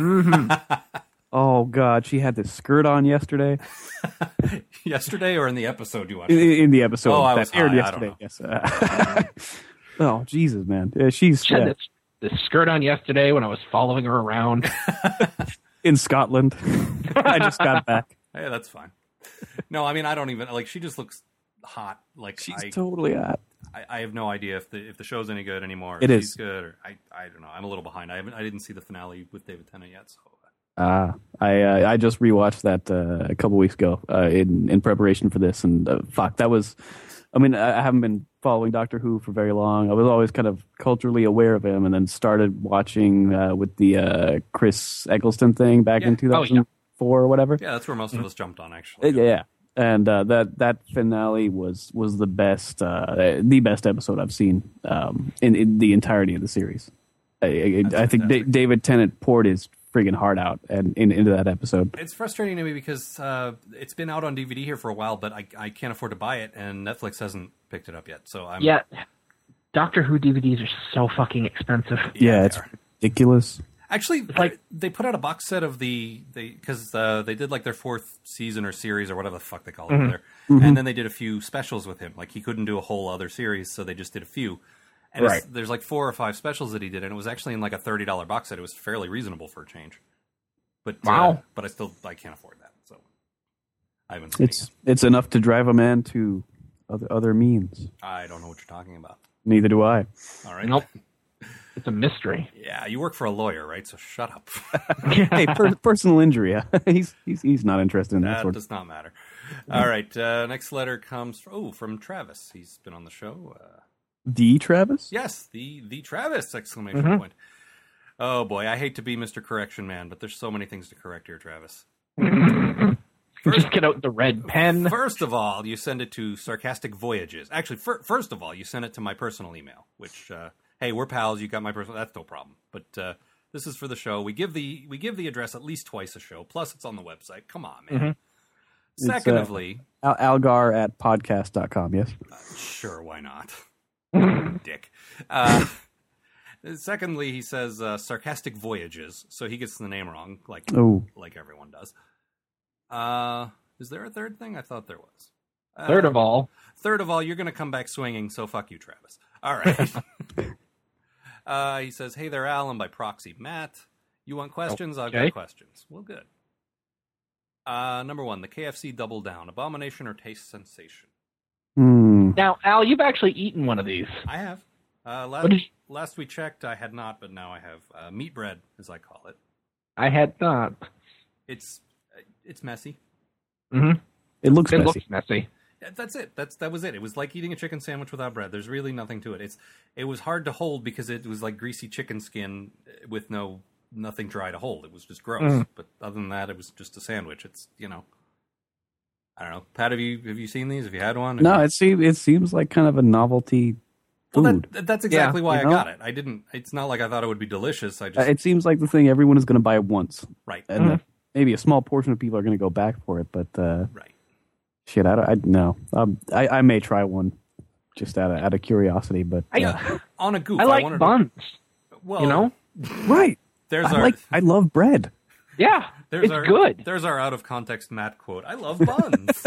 Oh God, she had this skirt on yesterday. Yesterday or in the episode you watched? In the episode that aired high. yesterday. Yes. Oh Jesus, man. She had this skirt on yesterday when I was following her around in Scotland. I just got back. Hey, that's fine. No, I mean I don't even she just looks hot. She's totally hot. I have no idea if the show's any good anymore. It is she's good, or I don't know. I'm a little behind. I didn't see the finale with David Tennant yet, so. I just rewatched that a couple weeks ago in preparation for this, and fuck, that was. I mean, I haven't been following Doctor Who for very long. I was always kind of culturally aware of him, and then started watching with the Chris Eccleston thing back in 2004 or whatever. Yeah, that's where most of us jumped on, actually. Yeah. And that finale was the best episode I've seen in the entirety of the series. I think David Tennant poured his friggin' heart out and into that episode. It's frustrating to me because it's been out on DVD here for a while, but I can't afford to buy it, and Netflix hasn't picked it up yet. So I'm Doctor Who DVDs are so fucking expensive. Yeah, it's ridiculous. Actually, they put out a box set of because they did like their 4th season or series or whatever the fuck they call it there, and then they did a few specials with him. Like he couldn't do a whole other series, so they just did a few. And there's like 4 or 5 specials that he did, and it was actually in like a $30 box set. It was fairly reasonable for a change. But but I can't afford that, so I haven't seen it. It's enough to drive a man to other means. I don't know what you're talking about. Neither do I. All right. Nope. It's a mystery. Yeah, you work for a lawyer, right? So shut up. Hey, personal injury. He's not interested in that. That does not matter. All right. Next letter comes from Travis. He's been on the show. The Travis? Yes, the Travis! ! Point. Oh boy, I hate to be Mr. Correction Man, but there's so many things to correct here, Travis. Just get out the red pen. First of all, you send it to Sarcastic Voyages. Actually, first of all, you send it to my personal email, which, hey, we're pals, you got my personal, that's no problem. But this is for the show. We give the address at least twice a show, plus it's on the website. Come on, man. Secondly... Algar@podcast.com, yes? Sure, why not? Dick. Secondly, he says Sarcastic Voyages, so he gets the name wrong, like everyone does. Is there a third thing? I thought there was. Third of all, you're going to come back swinging, so fuck you, Travis. All right. He says, hey there, Al, and by proxy, Matt. You want questions? Okay. I've got questions. Well, good. Number 1, the KFC Double Down. Abomination or taste sensation? Now, Al, you've actually eaten one of these. I have. Last we checked, I had not, but now I have. Meat bread, as I call it. I had not. It's messy. Mm-hmm. It looks messy. Yeah, that's it. That was it. It was like eating a chicken sandwich without bread. There's really nothing to it. It was hard to hold because it was like greasy chicken skin with nothing dry to hold. It was just gross. But other than that, it was just a sandwich. It's I don't know. Pat, have you seen these? Have you had one? No, it seems like kind of a novelty food. Well, that's exactly why I got it. I didn't. It's not like I thought it would be delicious. It seems like the thing everyone is going to buy once, right? And maybe a small portion of people are going to go back for it, but right. Shit, I know. I may try one just out of curiosity, but on a goof. I like buns. Well, right. I love bread. Yeah, it's good. There's our out of context Matt quote. I love buns.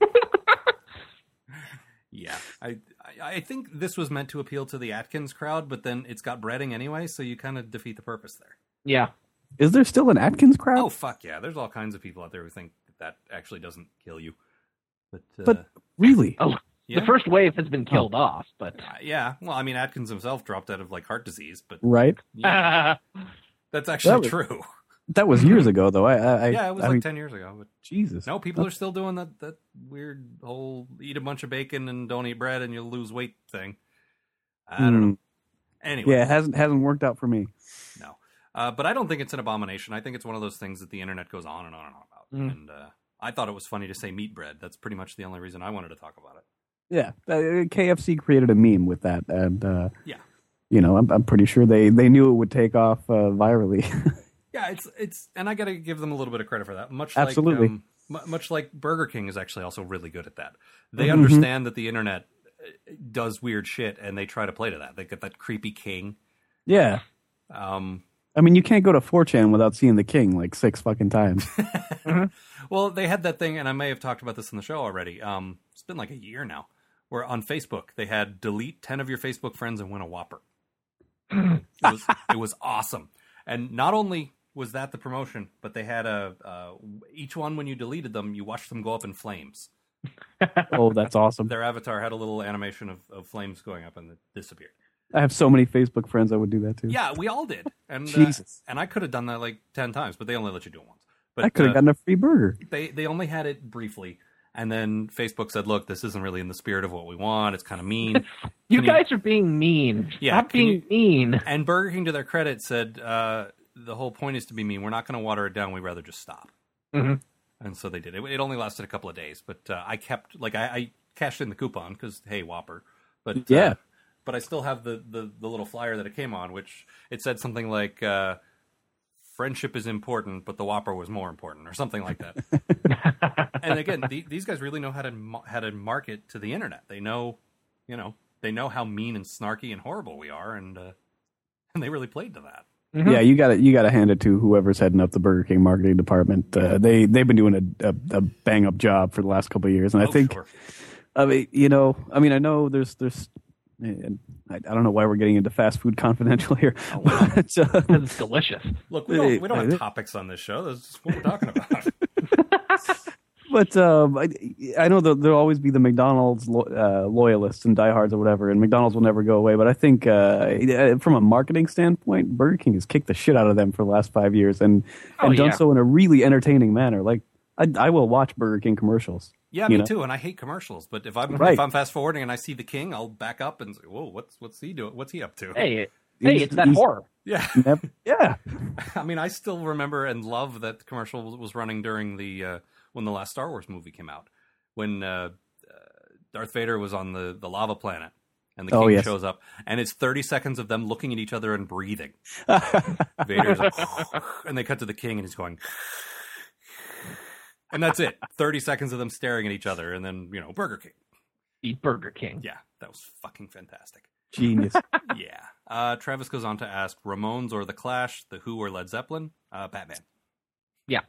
Yeah, I think this was meant to appeal to the Atkins crowd, but then it's got breading anyway, so you kind of defeat the purpose there. Yeah. Is there still an Atkins crowd? Oh, fuck yeah. There's all kinds of people out there who think that actually doesn't kill you. But really? Oh, yeah. The first wave has been killed off, but... yeah. Well, I mean, Atkins himself dropped out of, heart disease, but... Right. Yeah, that's actually true. That was years ago, though. It was 10 years ago. But Jesus. No, people are still doing that weird whole eat a bunch of bacon and don't eat bread and you'll lose weight thing. I don't know. Anyway. Yeah, it hasn't worked out for me. No. But I don't think it's an abomination. I think it's one of those things that the internet goes on and on and on about. And I thought it was funny to say meat bread. That's pretty much the only reason I wanted to talk about it. Yeah. KFC created a meme with that. And, I'm pretty sure they knew it would take off virally. Yeah, it's and I got to give them a little bit of credit for that. Absolutely. Much like Burger King is actually also really good at that. They understand that the internet does weird shit, and they try to play to that. They get that creepy king. Yeah. I mean, you can't go to 4chan without seeing the king like 6 fucking times. Well, they had that thing, and I may have talked about this in the show already. It's been like a year now, where on Facebook they had delete 10 of your Facebook friends and win a Whopper. It was awesome, and not only was that the promotion, but they had each one when you deleted them, you watched them go up in flames. Oh, that's awesome. Their avatar had a little animation of flames going up and it disappeared. I have so many Facebook friends I would do that too. Yeah, we all did. And Jesus. And I could have done that like 10 times, but they only let you do it once. But I could have gotten a free burger. They only had it briefly. And then Facebook said, look, this isn't really in the spirit of what we want. It's kind of mean. you guys are being mean. Yeah, Stop being mean. And Burger King, to their credit, said the whole point is to be mean. We're not going to water it down. We'd rather just stop. Mm-hmm. And so they did. It only lasted a couple of days. But I kept, I cashed in the coupon because, hey, Whopper. But yeah. But I still have the little flyer that it came on, which it said something like friendship is important, but the Whopper was more important, or something like that. And again, these guys really know how to market to the internet. They know, they know how mean and snarky and horrible we are, and they really played to that. Mm-hmm. Yeah, you got to hand it to whoever's heading up the Burger King marketing department. They've been doing a bang up job for the last couple of years, and I think, sure. I know there's. I don't know why we're getting into Fast Food Confidential here. Oh, wow. But, it's delicious. Look, we don't have topics on this show. That's just what we're talking about. But I know that there'll always be the McDonald's loyalists and diehards or whatever, and McDonald's will never go away. But I think from a marketing standpoint, Burger King has kicked the shit out of them for the last 5 years and done so in a really entertaining manner. Like, I will watch Burger King commercials. Yeah, me too, and I hate commercials. But if I'm fast forwarding and I see the King, I'll back up and say, "Whoa, what's he doing? What's he up to?" Hey, it's that horror. Yeah, yeah. I mean, I still remember and love that commercial was running during the when the last Star Wars movie came out, when Darth Vader was on the lava planet, and the King shows up, and it's 30 seconds of them looking at each other and breathing. Vader's like, and they cut to the King, and he's going. And that's it. 30 seconds of them staring at each other, and then, Burger King. Eat Burger King. Yeah, that was fucking fantastic. Genius. Yeah. Travis goes on to ask, Ramones or The Clash, The Who or Led Zeppelin? Batman. Yeah.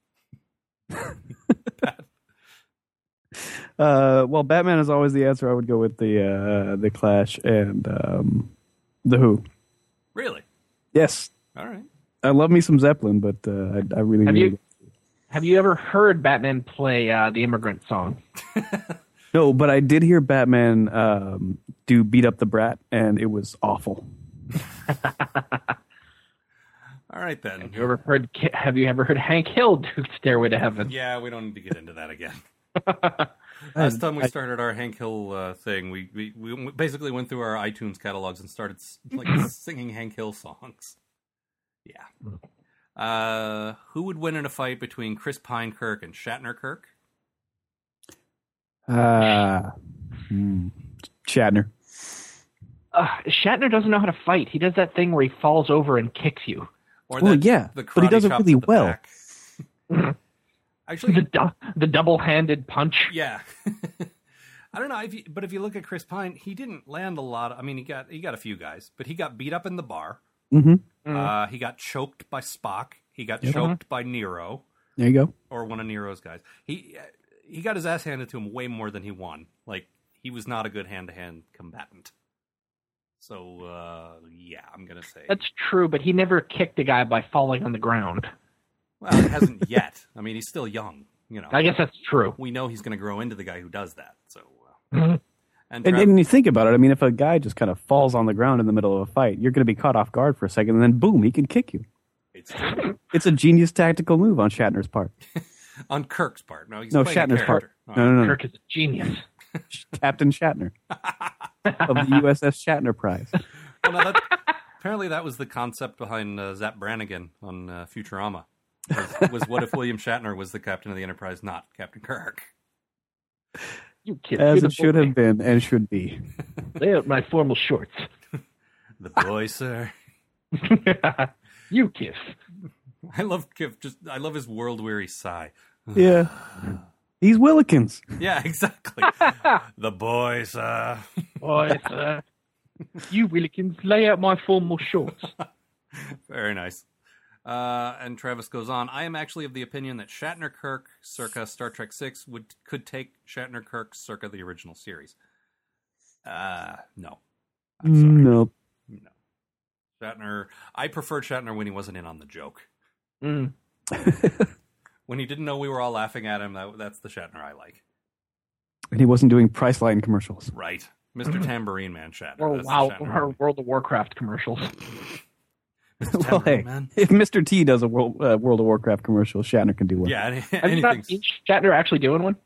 Well, Batman is always the answer. I would go with the Clash and The Who. Really? Yes. All right. I love me some Zeppelin, but I really Have you ever heard Batman play the Immigrant Song? No, but I did hear Batman do Beat Up the Brat, and it was awful. All right, then. Have you ever heard Hank Hill do Stairway to Heaven? Yeah, we don't need to get into that again. Last time we started our Hank Hill thing, we basically went through our iTunes catalogs and started singing Hank Hill songs. Yeah. Who would win in a fight between Chris Pine Kirk and Shatner Kirk? Shatner. Shatner doesn't know how to fight. He does that thing where he falls over and kicks you. Or but he does it really well. Actually, the double-handed punch. Yeah. I don't know, but if you look at Chris Pine, he didn't land a lot. I mean, he got a few guys, but he got beat up in the bar. Mm-hmm. He got choked by Spock. He got choked by Nero. There you go. Or one of Nero's guys. He got his ass handed to him way more than he won. Like, he was not a good hand-to-hand combatant. So, yeah, I'm going to say... That's true, but he never kicked a guy by falling on the ground. Well, he hasn't yet. I mean, he's still young, I guess that's true. We know he's going to grow into the guy who does that, so... And you think about it, I mean, if a guy just kind of falls on the ground in the middle of a fight, you're going to be caught off guard for a second, and then boom, he can kick you. It's true. It's a genius tactical move on Shatner's part. On Kirk's part. No, Shatner's part. No. Kirk is a genius. Captain Shatner of the USS Shatner Prize. Well, apparently that was the concept behind Zap Brannigan on Futurama. Was what if William Shatner was the captain of the Enterprise, not Captain Kirk? You kid, as it should have been and should be. Lay out my formal shorts. The boy, sir. You kiss. I love Kif. I love his world-weary sigh. Yeah. He's Willikins. Yeah, exactly. The boy, sir. Boy, sir. You Willikins, lay out my formal shorts. Very nice. And Travis goes on, I am actually of the opinion that Shatner Kirk circa Star Trek VI could take Shatner Kirk circa the original series. No. I'm sorry. No. Shatner, I preferred Shatner when he wasn't in on the joke. Mm. When he didn't know we were all laughing at him, that's the Shatner I like. And he wasn't doing Priceline commercials. Right. Mr. Tambourine Man Shatner. Or World of Warcraft commercials. Well, hey, if Mr. T does a World of Warcraft commercial, Shatner can do one. Yeah, have you not seen Shatner actually doing one?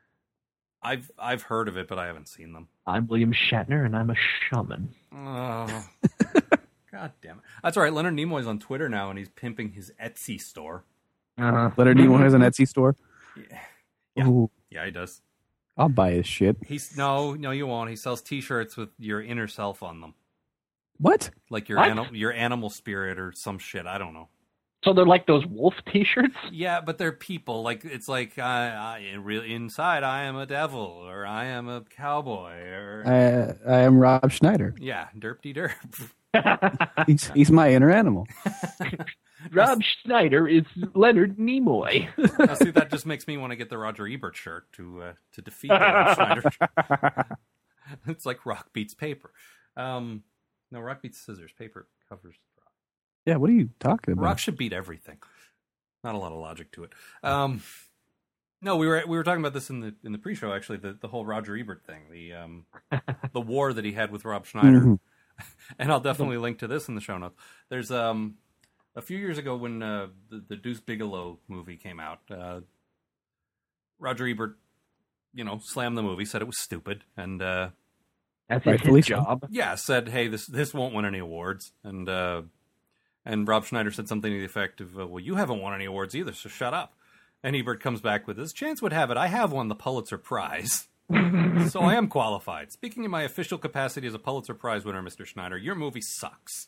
I've heard of it, but I haven't seen them. I'm William Shatner, and I'm a shaman. Oh, God damn it! That's all right. Leonard Nimoy's on Twitter now, and he's pimping his Etsy store. Leonard Nimoy has an Etsy store. Yeah, he does. I'll buy his shit. No, you won't. He sells T-shirts with your inner self on them. What? Like your animal spirit or some shit. I don't know. So they're like those wolf T-shirts? Yeah, but they're people. Like it's like inside I am a devil, or I am a cowboy, or I am Rob Schneider. yeah, derpty derp. He's my inner animal. Rob Schneider is Leonard Nimoy. Now, see, that just makes me want to get the Roger Ebert shirt to defeat the Rob Schneider. It's like rock beats paper. No, rock beats scissors. Paper covers rock. Yeah, what are you talking about? Rock should beat everything. Not a lot of logic to it. No, we were talking about this in the pre-show. Actually, the whole Roger Ebert thing, the war that he had with Rob Schneider, Mhm. and I'll definitely link to this in the show notes. There's a few years ago when the Deuce Bigalow movie came out, Roger Ebert, slammed the movie, said it was stupid, and That's Rightfully his so. job. yeah, said, hey, this won't win any awards, and Rob Schneider said something to the effect of, well, you haven't won any awards either, so shut up. And Ebert comes back with, as chance would have it, I have won the Pulitzer Prize. So I am qualified. Speaking in my official capacity as a Pulitzer Prize winner, Mr. Schneider, your movie sucks.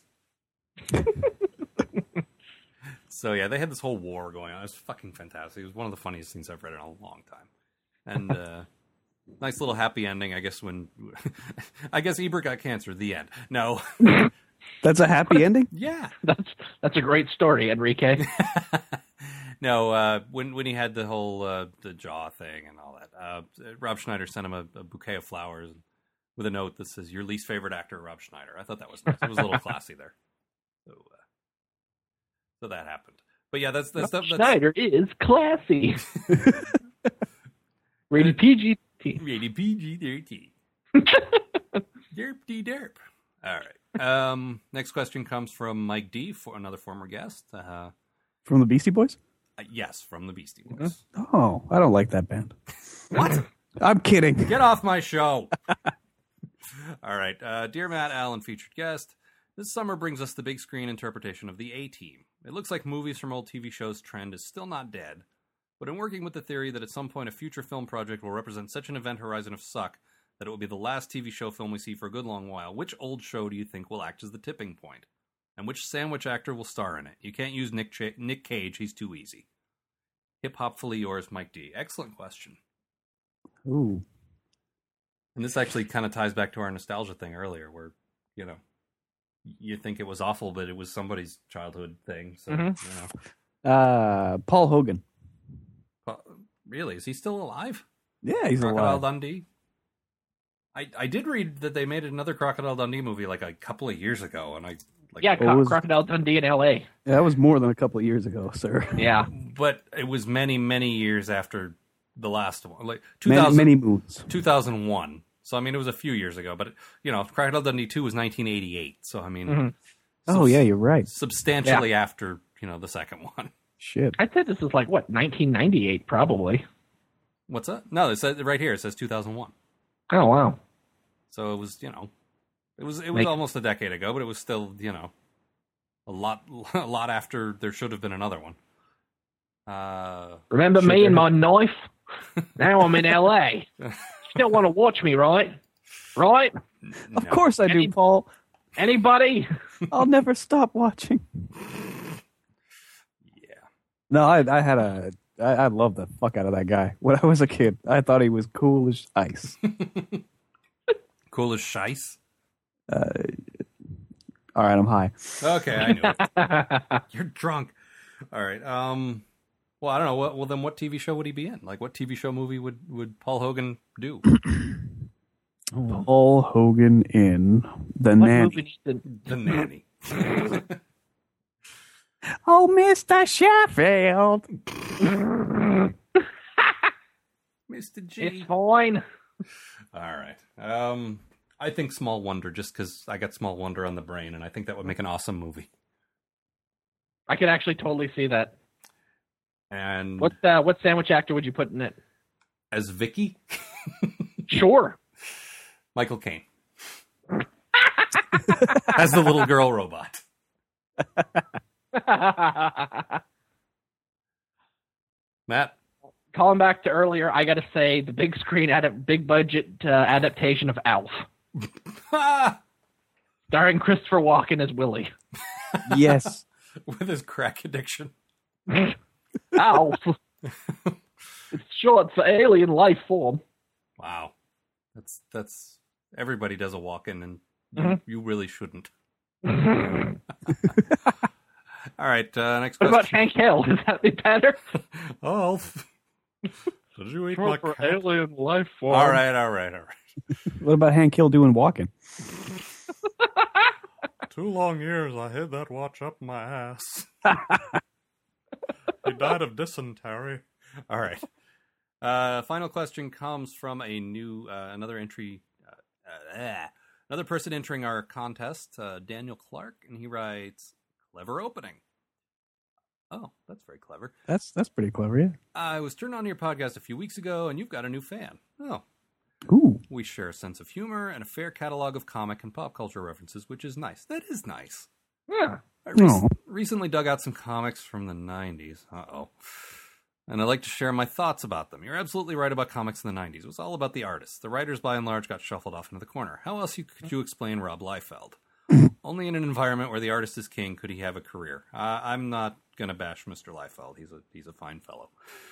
So yeah, they had this whole war going on. It was fucking fantastic. It was one of the funniest things I've read in a long time. And nice little happy ending, I guess, when I guess Ebert got cancer. The end. No. That's a happy ending? Yeah. That's a great story, Enrique. No, when he had the whole the jaw thing and all that, Rob Schneider sent him a bouquet of flowers with a note that says, your least favorite actor, Rob Schneider. I thought that was nice. It was a little classy there. So that happened. But yeah, that's Schneider is classy. Rated PG-13. Rated PG-13. Derp-de derp. All right. Next question comes from Mike D, for another former guest. From the Beastie Boys? Yes, from the Beastie Boys. Oh, I don't like that band. What? I'm kidding. Get off my show. All right. Dear Matt Allen, featured guest, this summer brings us the big screen interpretation of the A-Team. It looks like movies from old TV shows trend is still not dead, but in working with the theory that at some point a future film project will represent such an event horizon of suck that it will be the last TV show film we see for a good long while, which old show do you think will act as the tipping point? And which sandwich actor will star in it? You can't use Nick Cage, he's too easy. Hip-hopfully yours, Mike D. Excellent question. Ooh. And this actually kind of ties back to our nostalgia thing earlier, where, you think it was awful, but it was somebody's childhood thing. So, Paul Hogan. Really? Is he still alive? Yeah, he's Crocodile alive. Dundee? I did read that they made another Crocodile Dundee movie like a couple of years ago, and Crocodile Dundee in L.A. Yeah, that was more than a couple of years ago, sir. Yeah. But it was many, many years after the last one. Like Many moons. 2001. So, I mean, it was a few years ago. But, Crocodile Dundee 2 was 1988. So, I mean... Oh, yeah, you're right. Substantially after, the second one. Shit. I'd say this is like, 1998, probably. What's that? No, it says right here. It says 2001. Oh, wow. So it was, it was almost a decade ago, but it was still, a lot after there should have been another one. Remember me and my knife? Now I'm in L.A. Still want to watch me, right? Right? No. Of course I do, Paul. Anybody? I'll never stop watching. Yeah. No, I loved the fuck out of that guy. When I was a kid, I thought he was cool as ice. Cool as shice? All right, I'm high. Okay, I knew it. You're drunk. All right. Well, I don't know. Well, then what TV show would he be in? Like, what TV show movie would Paul Hogan do? Paul Hogan in The Nanny. The Nanny. Oh, Mr. Sheffield. Mr. G. It's fine. All right. I think Small Wonder, just because I got Small Wonder on the brain, and I think that would make an awesome movie. I could actually totally see that. And what sandwich actor would you put in it? As Vicky? Sure. Michael Caine. As the little girl robot. Matt? Calling back to earlier, I got to say the big screen big budget adaptation of Alf. Starring Christopher Walken as Willie. Yes. With his crack addiction. Ow. It's short for alien life form. Wow. That's everybody does a walk-in, and you really shouldn't. All right, next question. What about Hank Hill? Does that be better? Oh, did you eat my cat? alien life form. All right. What about Hank Hill doing walking? 2 long years I hid that watch up my ass. He died of dysentery. All right. Final question comes from a new, another entry, another person entering our contest, Daniel Clark, and he writes, "Clever opening." Oh, that's very clever. That's pretty clever, yeah. I was turned on to your podcast a few weeks ago, and you've got a new fan. Oh. Ooh. We share a sense of humor and a fair catalog of comic and pop culture references, which is nice. That is nice. Yeah. I recently dug out some comics from the 90s. Uh-oh. And I'd like to share my thoughts about them. You're absolutely right about comics in the 90s. It was all about the artists. The writers, by and large, got shuffled off into the corner. How else could you explain Rob Liefeld? Only in an environment where the artist is king could he have a career. I'm not going to bash Mr. Liefeld. He's a fine fellow.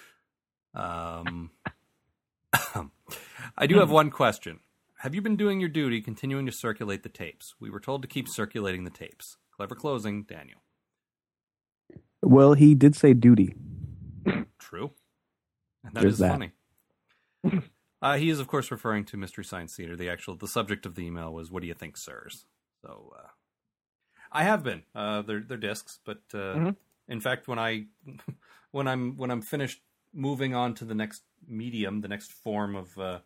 I do have one question. Have you been doing your duty continuing to circulate the tapes? We were told to keep circulating the tapes. Clever closing, Daniel. Well, he did say duty. True. And There's is that. funny. He is, of course, referring to Mystery Science Theater. The subject of the email was, "What do you think, sirs?" So, I have been. They're discs, but in fact, when I'm finished moving on to the next medium, the next form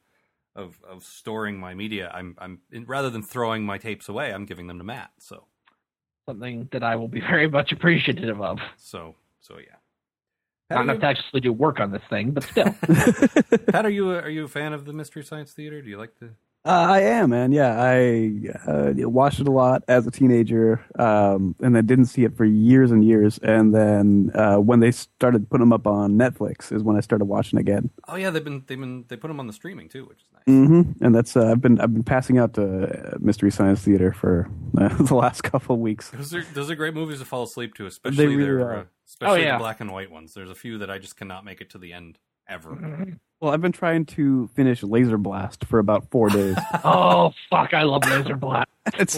of storing my media, I'm rather than throwing my tapes away, I'm giving them to Matt. So something that I will be very much appreciative of. So yeah. Not enough to actually do work on this thing, but still. Pat, are you a fan of the Mystery Science Theater? Do you like the? I am, man. Yeah, I watched it a lot as a teenager, and then didn't see it for years and years. And then when they started putting them up on Netflix, is when I started watching again. Oh yeah, they put them on the streaming too, which is nice. Mm-hmm. And that's I've been passing out to Mystery Science Theater for the last couple of weeks. Those are great movies to fall asleep to, especially the black and white ones. There's a few that I just cannot make it to the end ever. Well, I've been trying to finish Laser Blast for about 4 days. Oh fuck! I love Laser Blast.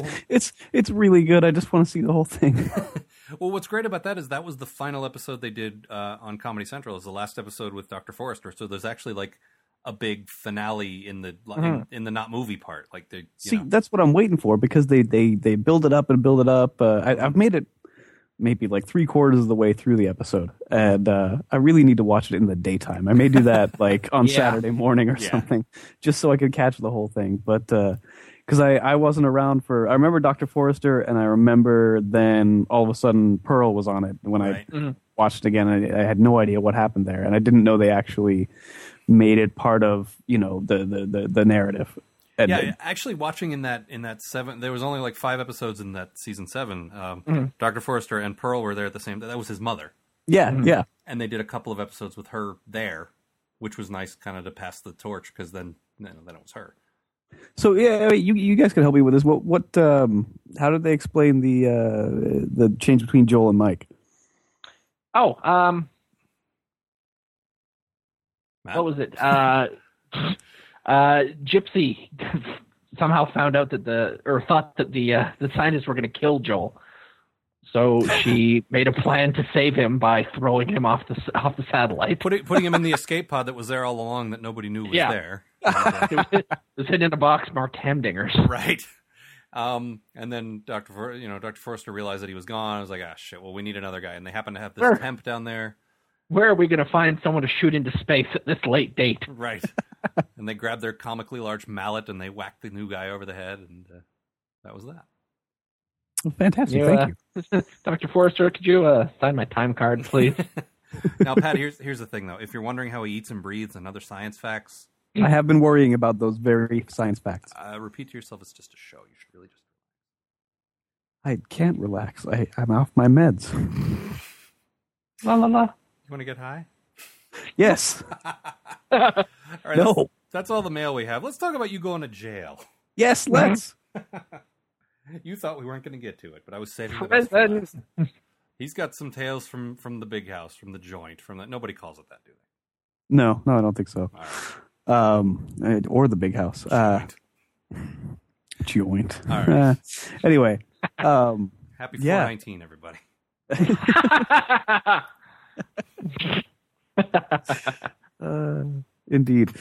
It's really good. I just want to see the whole thing. Well, what's great about that is that was the final episode they did on Comedy Central. It was the last episode with Dr. Forrester. So there's actually like a big finale in the in the not movie part. Like that's what I'm waiting for, because they build it up and build it up. I've made it maybe like 3/4 of the way through the episode, and I really need to watch it in the daytime. I may do that like on Saturday morning or something, just so I could catch the whole thing. But because I wasn't around I remember Dr. Forrester, and I remember then all of a sudden Pearl was on it when I watched it again. I had no idea what happened there, and I didn't know they actually made it part of the narrative. Yeah, actually, watching in that 7, there was only like 5 episodes in that season 7. Dr. Forrester and Pearl were there at the same. That was his mother. Yeah. And they did a couple of episodes with her there, which was nice, kind of to pass the torch, because then it was her. So yeah, you guys can help me with this. What how did they explain the change between Joel and Mike? Oh, Matt? What was it? Gypsy somehow found out thought that the scientists were going to kill Joel, so she made a plan to save him by throwing him off the satellite, putting him in the escape pod that was there all along that nobody knew was there. It was hidden in a box marked Hamdingers. Right. And then Dr. Forrester realized that he was gone. I was like, shit. Well, we need another guy, and they happen to have this temp down there. Where are we going to find someone to shoot into space at this late date? Right. And they grabbed their comically large mallet and they whacked the new guy over the head, and that was that. Well, fantastic. Thank you. Dr. Forrester, could you sign my time card, please? Now, Pat, here's the thing, though. If you're wondering how he eats and breathes and other science facts... I have been worrying about those very science facts. Repeat to yourself, it's just a show. You should really just... I can't relax. I'm off my meds. La la la. You want to get high? Yes. All right, no. That's all the mail we have. Let's talk about you going to jail. Yes, let's. You thought we weren't going to get to it, but I was saving the best for last. He's got some tales from the big house, from the joint, from that. Nobody calls it that, do they? No, I don't think so. Or the big house. Joint. All right. Anyway. Happy 419, everybody. Indeed.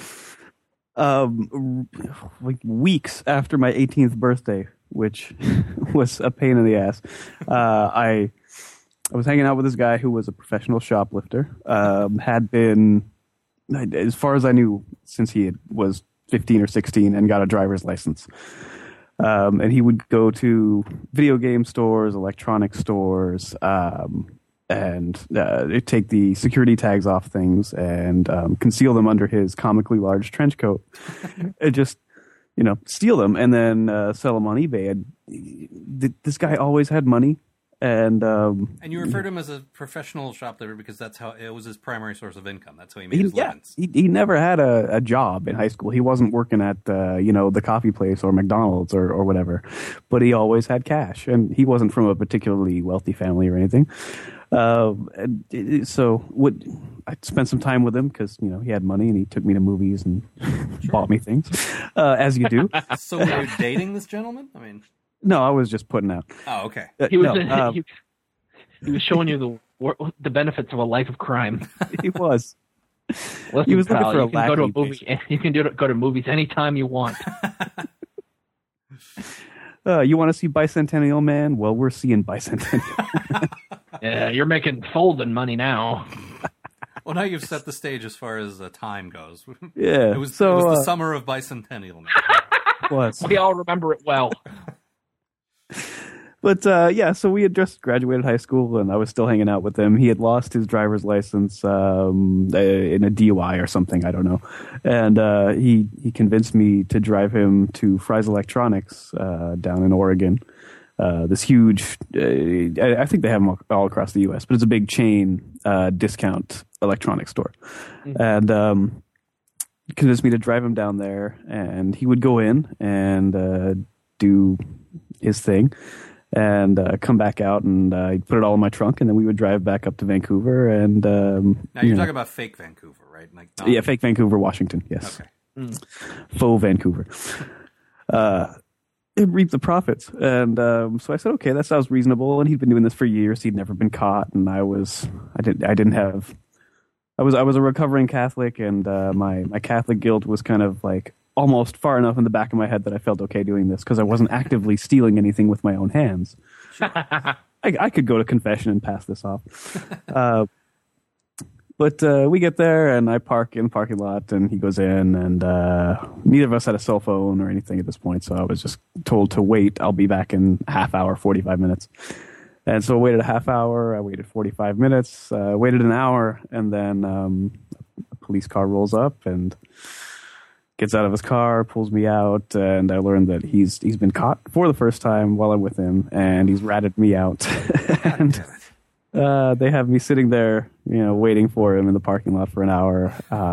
Like weeks after my 18th birthday, which was a pain in the ass, I was hanging out with this guy who was a professional shoplifter. Had been, as far as I knew, since he was 15 or 16 and got a driver's license. And he would go to video game stores, electronic stores, and take the security tags off things and conceal them under his comically large trench coat. And just, steal them and then sell them on eBay. And this guy always had money. And you refer to him as a professional shoplifter because that's how it was his primary source of income. That's how he made his livings. He never had a job in high school. He wasn't working at the coffee place or McDonald's or whatever, but he always had cash, and he wasn't from a particularly wealthy family or anything. So I spent some time with him because he had money and he took me to movies and bought me things, as you do. So were you dating this gentleman? I mean. No, I was just putting out. Oh, okay. He was showing you the benefits of a life of crime. He was. Listen, he was pal, looking for you can go to a movie. You can go to movies anytime you want. You want to see Bicentennial Man? Well, we're seeing Bicentennial. Yeah, you're making folding money now. Well, now you've set the stage as far as time goes. Yeah. It was the summer of Bicentennial Man. We all remember it well. But so we had just graduated high school, and I was still hanging out with him. He had lost his driver's license in a DUI or something, I don't know. And he convinced me to drive him to Fry's Electronics down in Oregon. This huge, I think they have them all across the U.S., but it's a big chain discount electronics store. Mm-hmm. And convinced me to drive him down there, and he would go in and do his thing and come back out, and he'd put it all in my trunk, and then we would drive back up to Vancouver. And now you're talking about fake Vancouver, right? Yeah, fake Vancouver, Washington. Yes. Okay. Faux Vancouver. It reaped the profits, and so I said, okay, that sounds reasonable. And he'd been doing this for years. He'd never been caught, and I was a recovering Catholic, and my Catholic guilt was kind of like almost far enough in the back of my head that I felt okay doing this because I wasn't actively stealing anything with my own hands. I could go to confession and pass this off. But we get there, and I park in the parking lot, and he goes in, and neither of us had a cell phone or anything at this point, so I was just told to wait. I'll be back in a half hour, 45 minutes. And so I waited a half hour, I waited 45 minutes, waited an hour, and then a police car rolls up and gets out of his car, pulls me out, and I learned that he's been caught for the first time while I'm with him, and he's ratted me out. And they have me sitting there, waiting for him in the parking lot for an hour.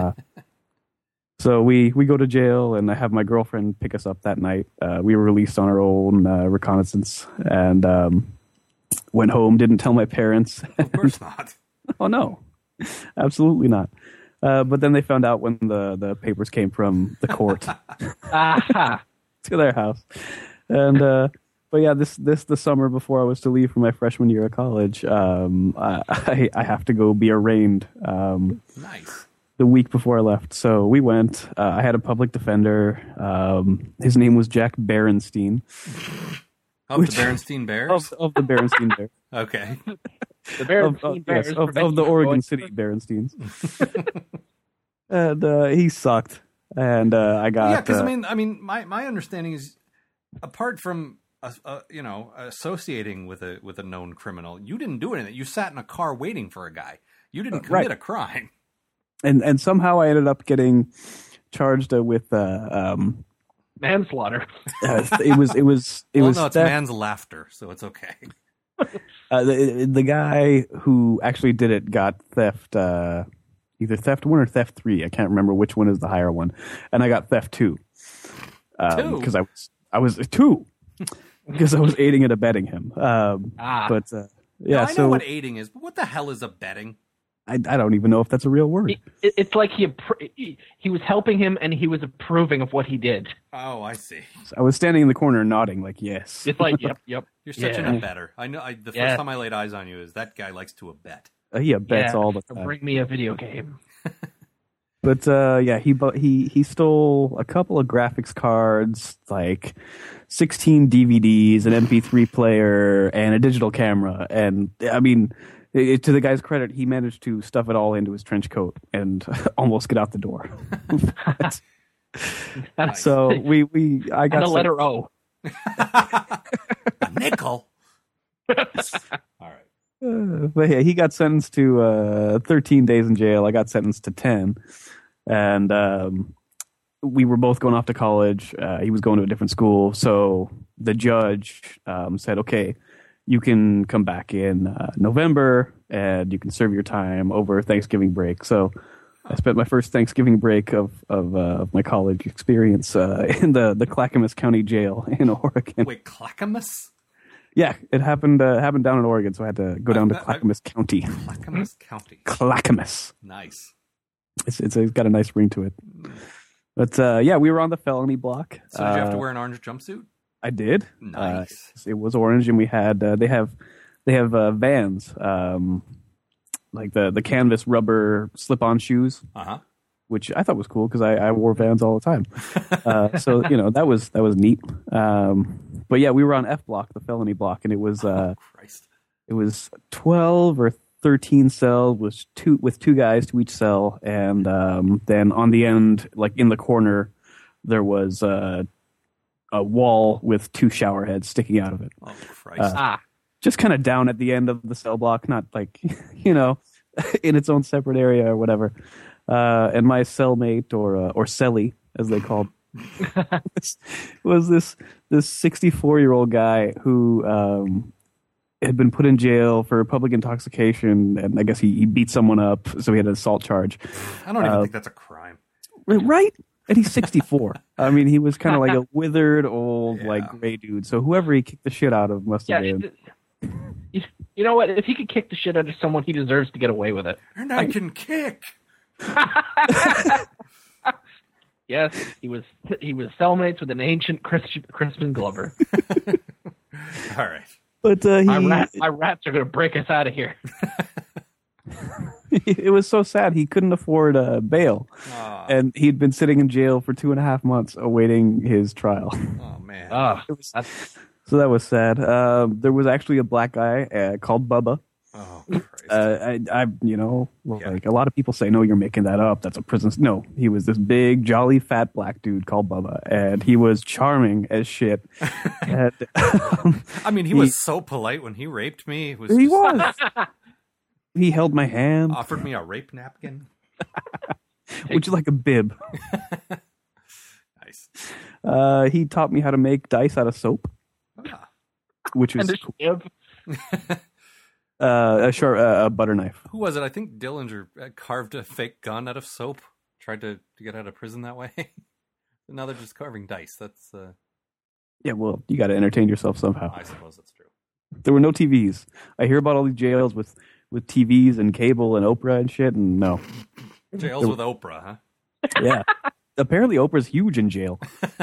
So we go to jail, and I have my girlfriend pick us up that night. We were released on our own reconnaissance, and went home, didn't tell my parents. Of course not. Oh, no. Absolutely not. But then they found out when the papers came from the court to their house. And but yeah, the summer before I was to leave for my freshman year of college, I have to go be arraigned. Nice. The week before I left. So we went. I had a public defender. His name was Jack Berenstein. Of the Berenstein Bears? Of the Berenstein Bears. Okay. The Berenstein Bears. Yes, of the Oregon City Berensteins. And he sucked. And I got... Yeah, because I mean, my understanding is, apart from associating with a known criminal, you didn't do anything. You sat in a car waiting for a guy. You didn't commit a crime. And somehow I ended up getting charged with manslaughter. It was No, it's theft. man's laughter, so it's okay. The guy who actually did it got theft, either theft 1 or theft 3. I can't remember which one is the higher one, and I got theft 2. Because I was 2 because I was aiding and abetting him. But Yeah, I know what aiding is, but what the hell is abetting? I don't even know if that's a real word. It's like he was helping him and he was approving of what he did. Oh, I see. I was standing in the corner nodding like, yes. It's like, yep. You're such an abetter. I know. The first time I laid eyes on you is that guy likes to abet. He abets all the time. Bring me a video game. But he stole a couple of graphics cards, like 16 DVDs, an MP3 player, and a digital camera. And I mean, to the guy's credit, he managed to stuff it all into his trench coat and almost get out the door. So I got a letter O. A nickel. All right. But yeah, he got sentenced to 13 days in jail. I got sentenced to 10. And we were both going off to college. He was going to a different school. So the judge said, okay, you can come back in November and you can serve your time over Thanksgiving break. So I spent my first Thanksgiving break of my college experience in the Clackamas County Jail in Oregon. Wait, Clackamas? Yeah, it happened down in Oregon, so I had to go down to Clackamas County. Clackamas County. Clackamas. Nice. It's got a nice ring to it. But yeah, we were on the felony block. So did you have to wear an orange jumpsuit? I did. Nice. It was orange, and we had they have Vans, like the canvas rubber slip-on shoes. Uh-huh. Which I thought was cool because I wore Vans all the time. So that was neat. But yeah, we were on F block, the felony block, and it was it was 12 or 13 cells with two guys to each cell, and then on the end, like in the corner, there was a wall with two shower heads sticking out of it. Oh Christ! Just kind of down at the end of the cell block, not like in its own separate area or whatever. And my cellmate or cellie, as they called, was this 64-year-old guy who had been put in jail for public intoxication, and I guess he beat someone up, so he had an assault charge. I don't even think that's a crime, right? And he's 64. I mean, he was kind of like a withered old like gray dude. So whoever he kicked the shit out of must have been. You know what? If he could kick the shit out of someone, he deserves to get away with it. And I can kick. Yes, he was cellmates with an ancient Crispin Glover. All right, but my rats are going to break us out of here. It was so sad. He couldn't afford bail, and he'd been sitting in jail for 2.5 months awaiting his trial. Oh man! So that was sad. There was actually a black guy called Bubba. Oh, Christ. Like a lot of people say, no, you're making that up. That's a prison. No, he was this big, jolly, fat black dude called Bubba, and he was charming as shit. And, I mean, he was so polite when he raped me. He was. He held my hand. Offered me a rape napkin. Would you like a bib? Nice. He taught me how to make dice out of soap. Which was cool. A butter knife. Who was it? I think Dillinger carved a fake gun out of soap. Tried to get out of prison that way. Now they're just carving dice. That's yeah. Well, you got to entertain yourself somehow. I suppose that's true. There were no TVs. I hear about all these jails with TVs and cable and Oprah and shit, and no. Jails with Oprah, huh? Yeah. Apparently, Oprah's huge in jail.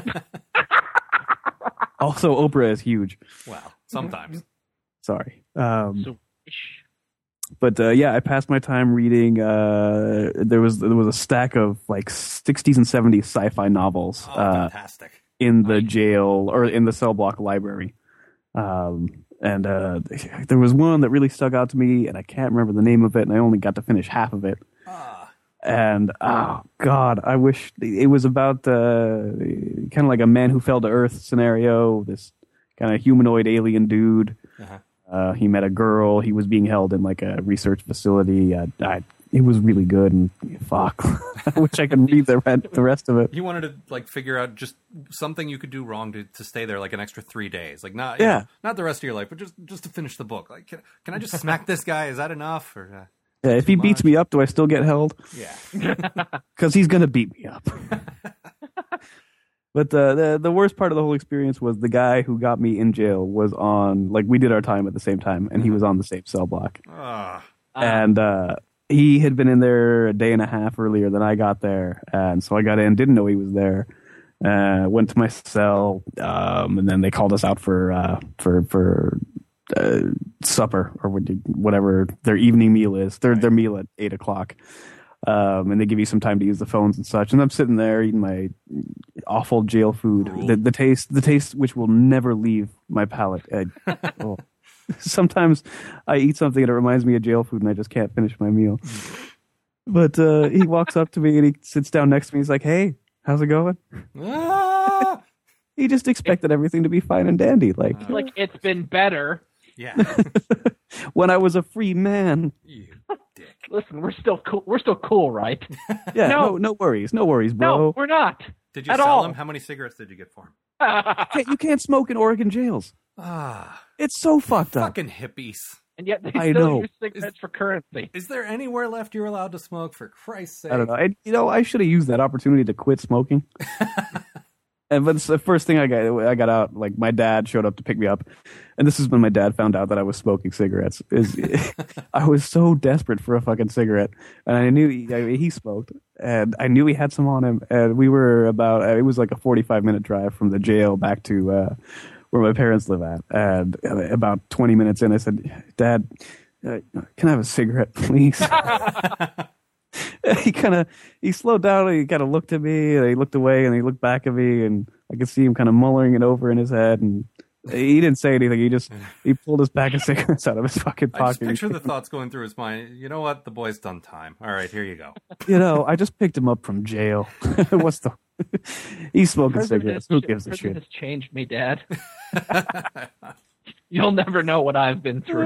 Also, Oprah is huge. Well, sometimes. Sorry. But yeah, I passed my time reading. There was a stack of like 60s and 70s sci-fi novels. Fantastic. In the jail or in the cell block library. And there was one that really stuck out to me, and I can't remember the name of it, and I only got to finish half of it. And oh god, I wish it was about kind of like a man who fell to earth scenario. This kind of humanoid alien dude. He met a girl. He was being held in like a research facility. It was really good, and fuck, I wish I could read the rest of it. You wanted to like figure out just something you could do wrong to stay there like an extra 3 days, like not not the rest of your life, but just to finish the book. Like, can I just smack this guy? Is that enough? Or yeah, if he beats me up, do I still get held? Yeah, because he's gonna beat me up. But the worst part of the whole experience was the guy who got me in jail was on, like, we did our time at the same time, and he was on the same cell block. And he had been in there a day and a half earlier than I got there, and so I got in, didn't know he was there. Went to my cell, and then they called us out for supper or whatever their evening meal is. Their meal at 8:00. And they give you some time to use the phones and such. And I'm sitting there eating my awful jail food. The taste which will never leave my palate. Sometimes I eat something and it reminds me of jail food and I just can't finish my meal. But he walks up to me and he sits down next to me. He's like, "Hey, how's it going?" He just expected everything to be fine and dandy. Like it's been better. Yeah. When I was a free man. You dick. Listen, we're still cool. We're still cool, right? Yeah, no worries, bro. No, we're not. Did you sell him? How many cigarettes did you get for him? Hey, you can't smoke in Oregon jails. It's so fucked up. Fucking hippies. And yet they still use cigarettes for currency. Is there anywhere left you're allowed to smoke, for Christ's sake? I don't know. I should have used that opportunity to quit smoking. But it's the first thing I got out, like my dad showed up to pick me up. And this is when my dad found out that I was smoking cigarettes. I was so desperate for a fucking cigarette. And I knew he smoked. And I knew he had some on him. And we were it was like a 45-minute drive from the jail back to where my parents live at. And about 20 minutes in, I said, "Dad, can I have a cigarette, please?" He slowed down and he kind of looked at me and he looked away and he looked back at me and I could see him kind of mulling it over in his head and he didn't say anything. He pulled his pack of cigarettes out of his fucking pocket. I just picture the thoughts going through his mind. You know what? The boy's done time. All right, here you go. I just picked him up from jail. He's smoking cigarettes. Who gives a shit? Has changed me, Dad. You'll never know what I've been through.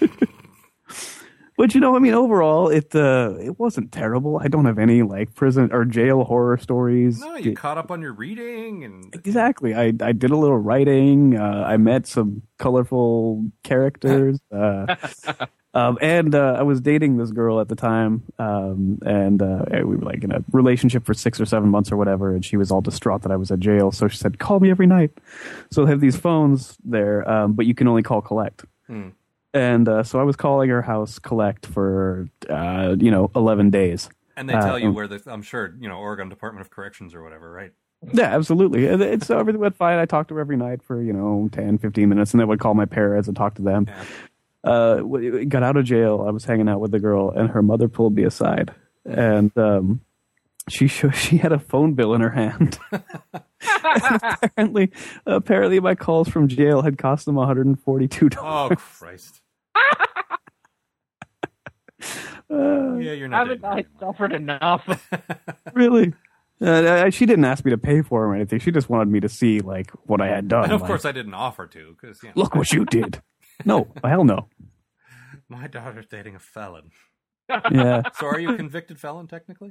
But overall, it wasn't terrible. I don't have any like prison or jail horror stories. No, you caught up on your reading and exactly. I did a little writing. I met some colorful characters, and I was dating this girl at the time. And we were like in a relationship for 6 or 7 months or whatever. And she was all distraught that I was at jail, so she said, "Call me every night." So I have these phones there, but you can only call collect. And so I was calling her house collect for 11 days. And they tell you where I'm sure, Oregon Department of Corrections or whatever, right? Yeah, absolutely. And so everything went fine. I talked to her every night for 10, 15 minutes, and then would call my parents and talk to them. Yeah. Got out of jail. I was hanging out with the girl, and her mother pulled me aside, and she had a phone bill in her hand. apparently, my calls from jail had cost them $142. Oh Christ! Yeah, you're not. Haven't I suffered enough? Really? She didn't ask me to pay for them or anything. She just wanted me to see like what I had done. And of course, I didn't offer to because look what you did. No, hell no. My daughter's dating a felon. Yeah. So, are you a convicted felon technically?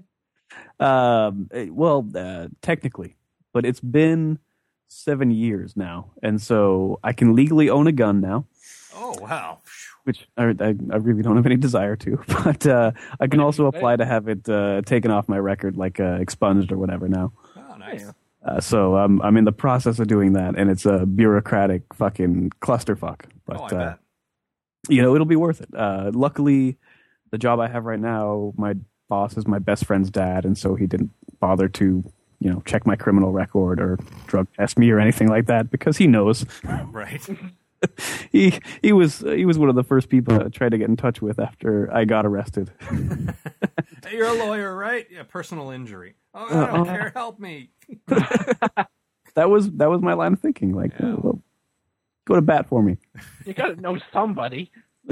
Technically, but it's been 7 years now, and so I can legally own a gun now. Oh wow! Which I really don't have any desire to, but I can also apply to have it taken off my record, like expunged or whatever now. Oh, nice. So I'm in the process of doing that, and it's a bureaucratic fucking clusterfuck. But I bet. It'll be worth it. Luckily, the job I have right now, my boss is my best friend's dad, and so he didn't bother to check my criminal record or drug test me or anything like that because he knows. Right. He was one of the first people I tried to get in touch with after I got arrested. Hey, you're a lawyer, right? Yeah, personal injury. Oh, I don't care. Help me. That was my line of thinking. Like, well, go to bat for me. You got to know somebody.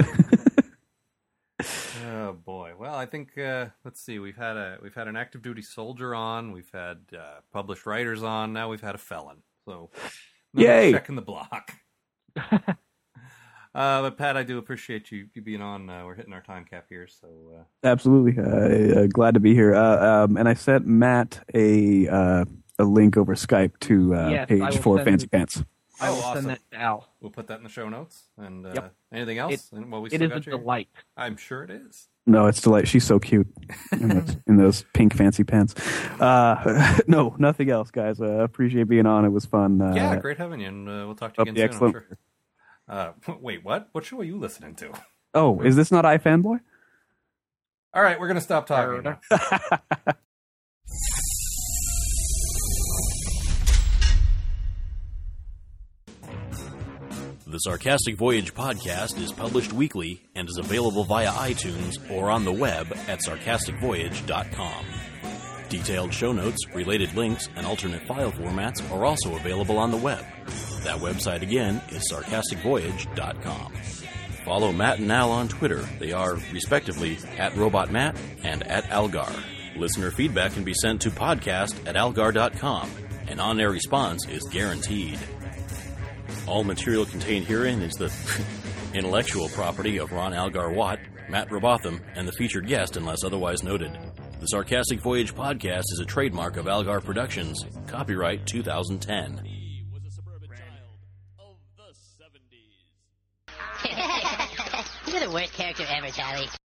Oh boy. Well, I think let's see. We've had an active duty soldier on. We've had published writers on. Now we've had a felon. So, yay! Checking the block. But Pat, I do appreciate you being on. We're hitting our time cap here, so absolutely glad to be here. And I sent Matt a link over Skype to page for Fancy Pants. I will send that to Al. We'll put that in the show notes. And anything else? It is a delight. I'm sure it is. No, it's delightful. She's so cute in those pink fancy pants. No, nothing else, guys. Appreciate being on. It was fun. Yeah, great having you, and we'll talk to you again soon, I'm sure. Wait, what? What show are you listening to? Oh, is this not iFanboy? All right, we're going to stop talking now. The Sarcastic Voyage podcast is published weekly and is available via iTunes or on the web at sarcasticvoyage.com. Detailed show notes, related links, and alternate file formats are also available on the web. That website again is sarcasticvoyage.com. Follow Matt and Al on Twitter. They are, respectively, @RobotMatt and @Algar. Listener feedback can be sent to podcast@algar.com. An on-air response is guaranteed. All material contained herein is the intellectual property of Ron Algar Watt, Matt Robotham, and the featured guest unless otherwise noted. The Sarcastic Voyage podcast is a trademark of Algar Productions. Copyright 2010. He was a suburban child of the 70s. You're the worst character ever, Charlie.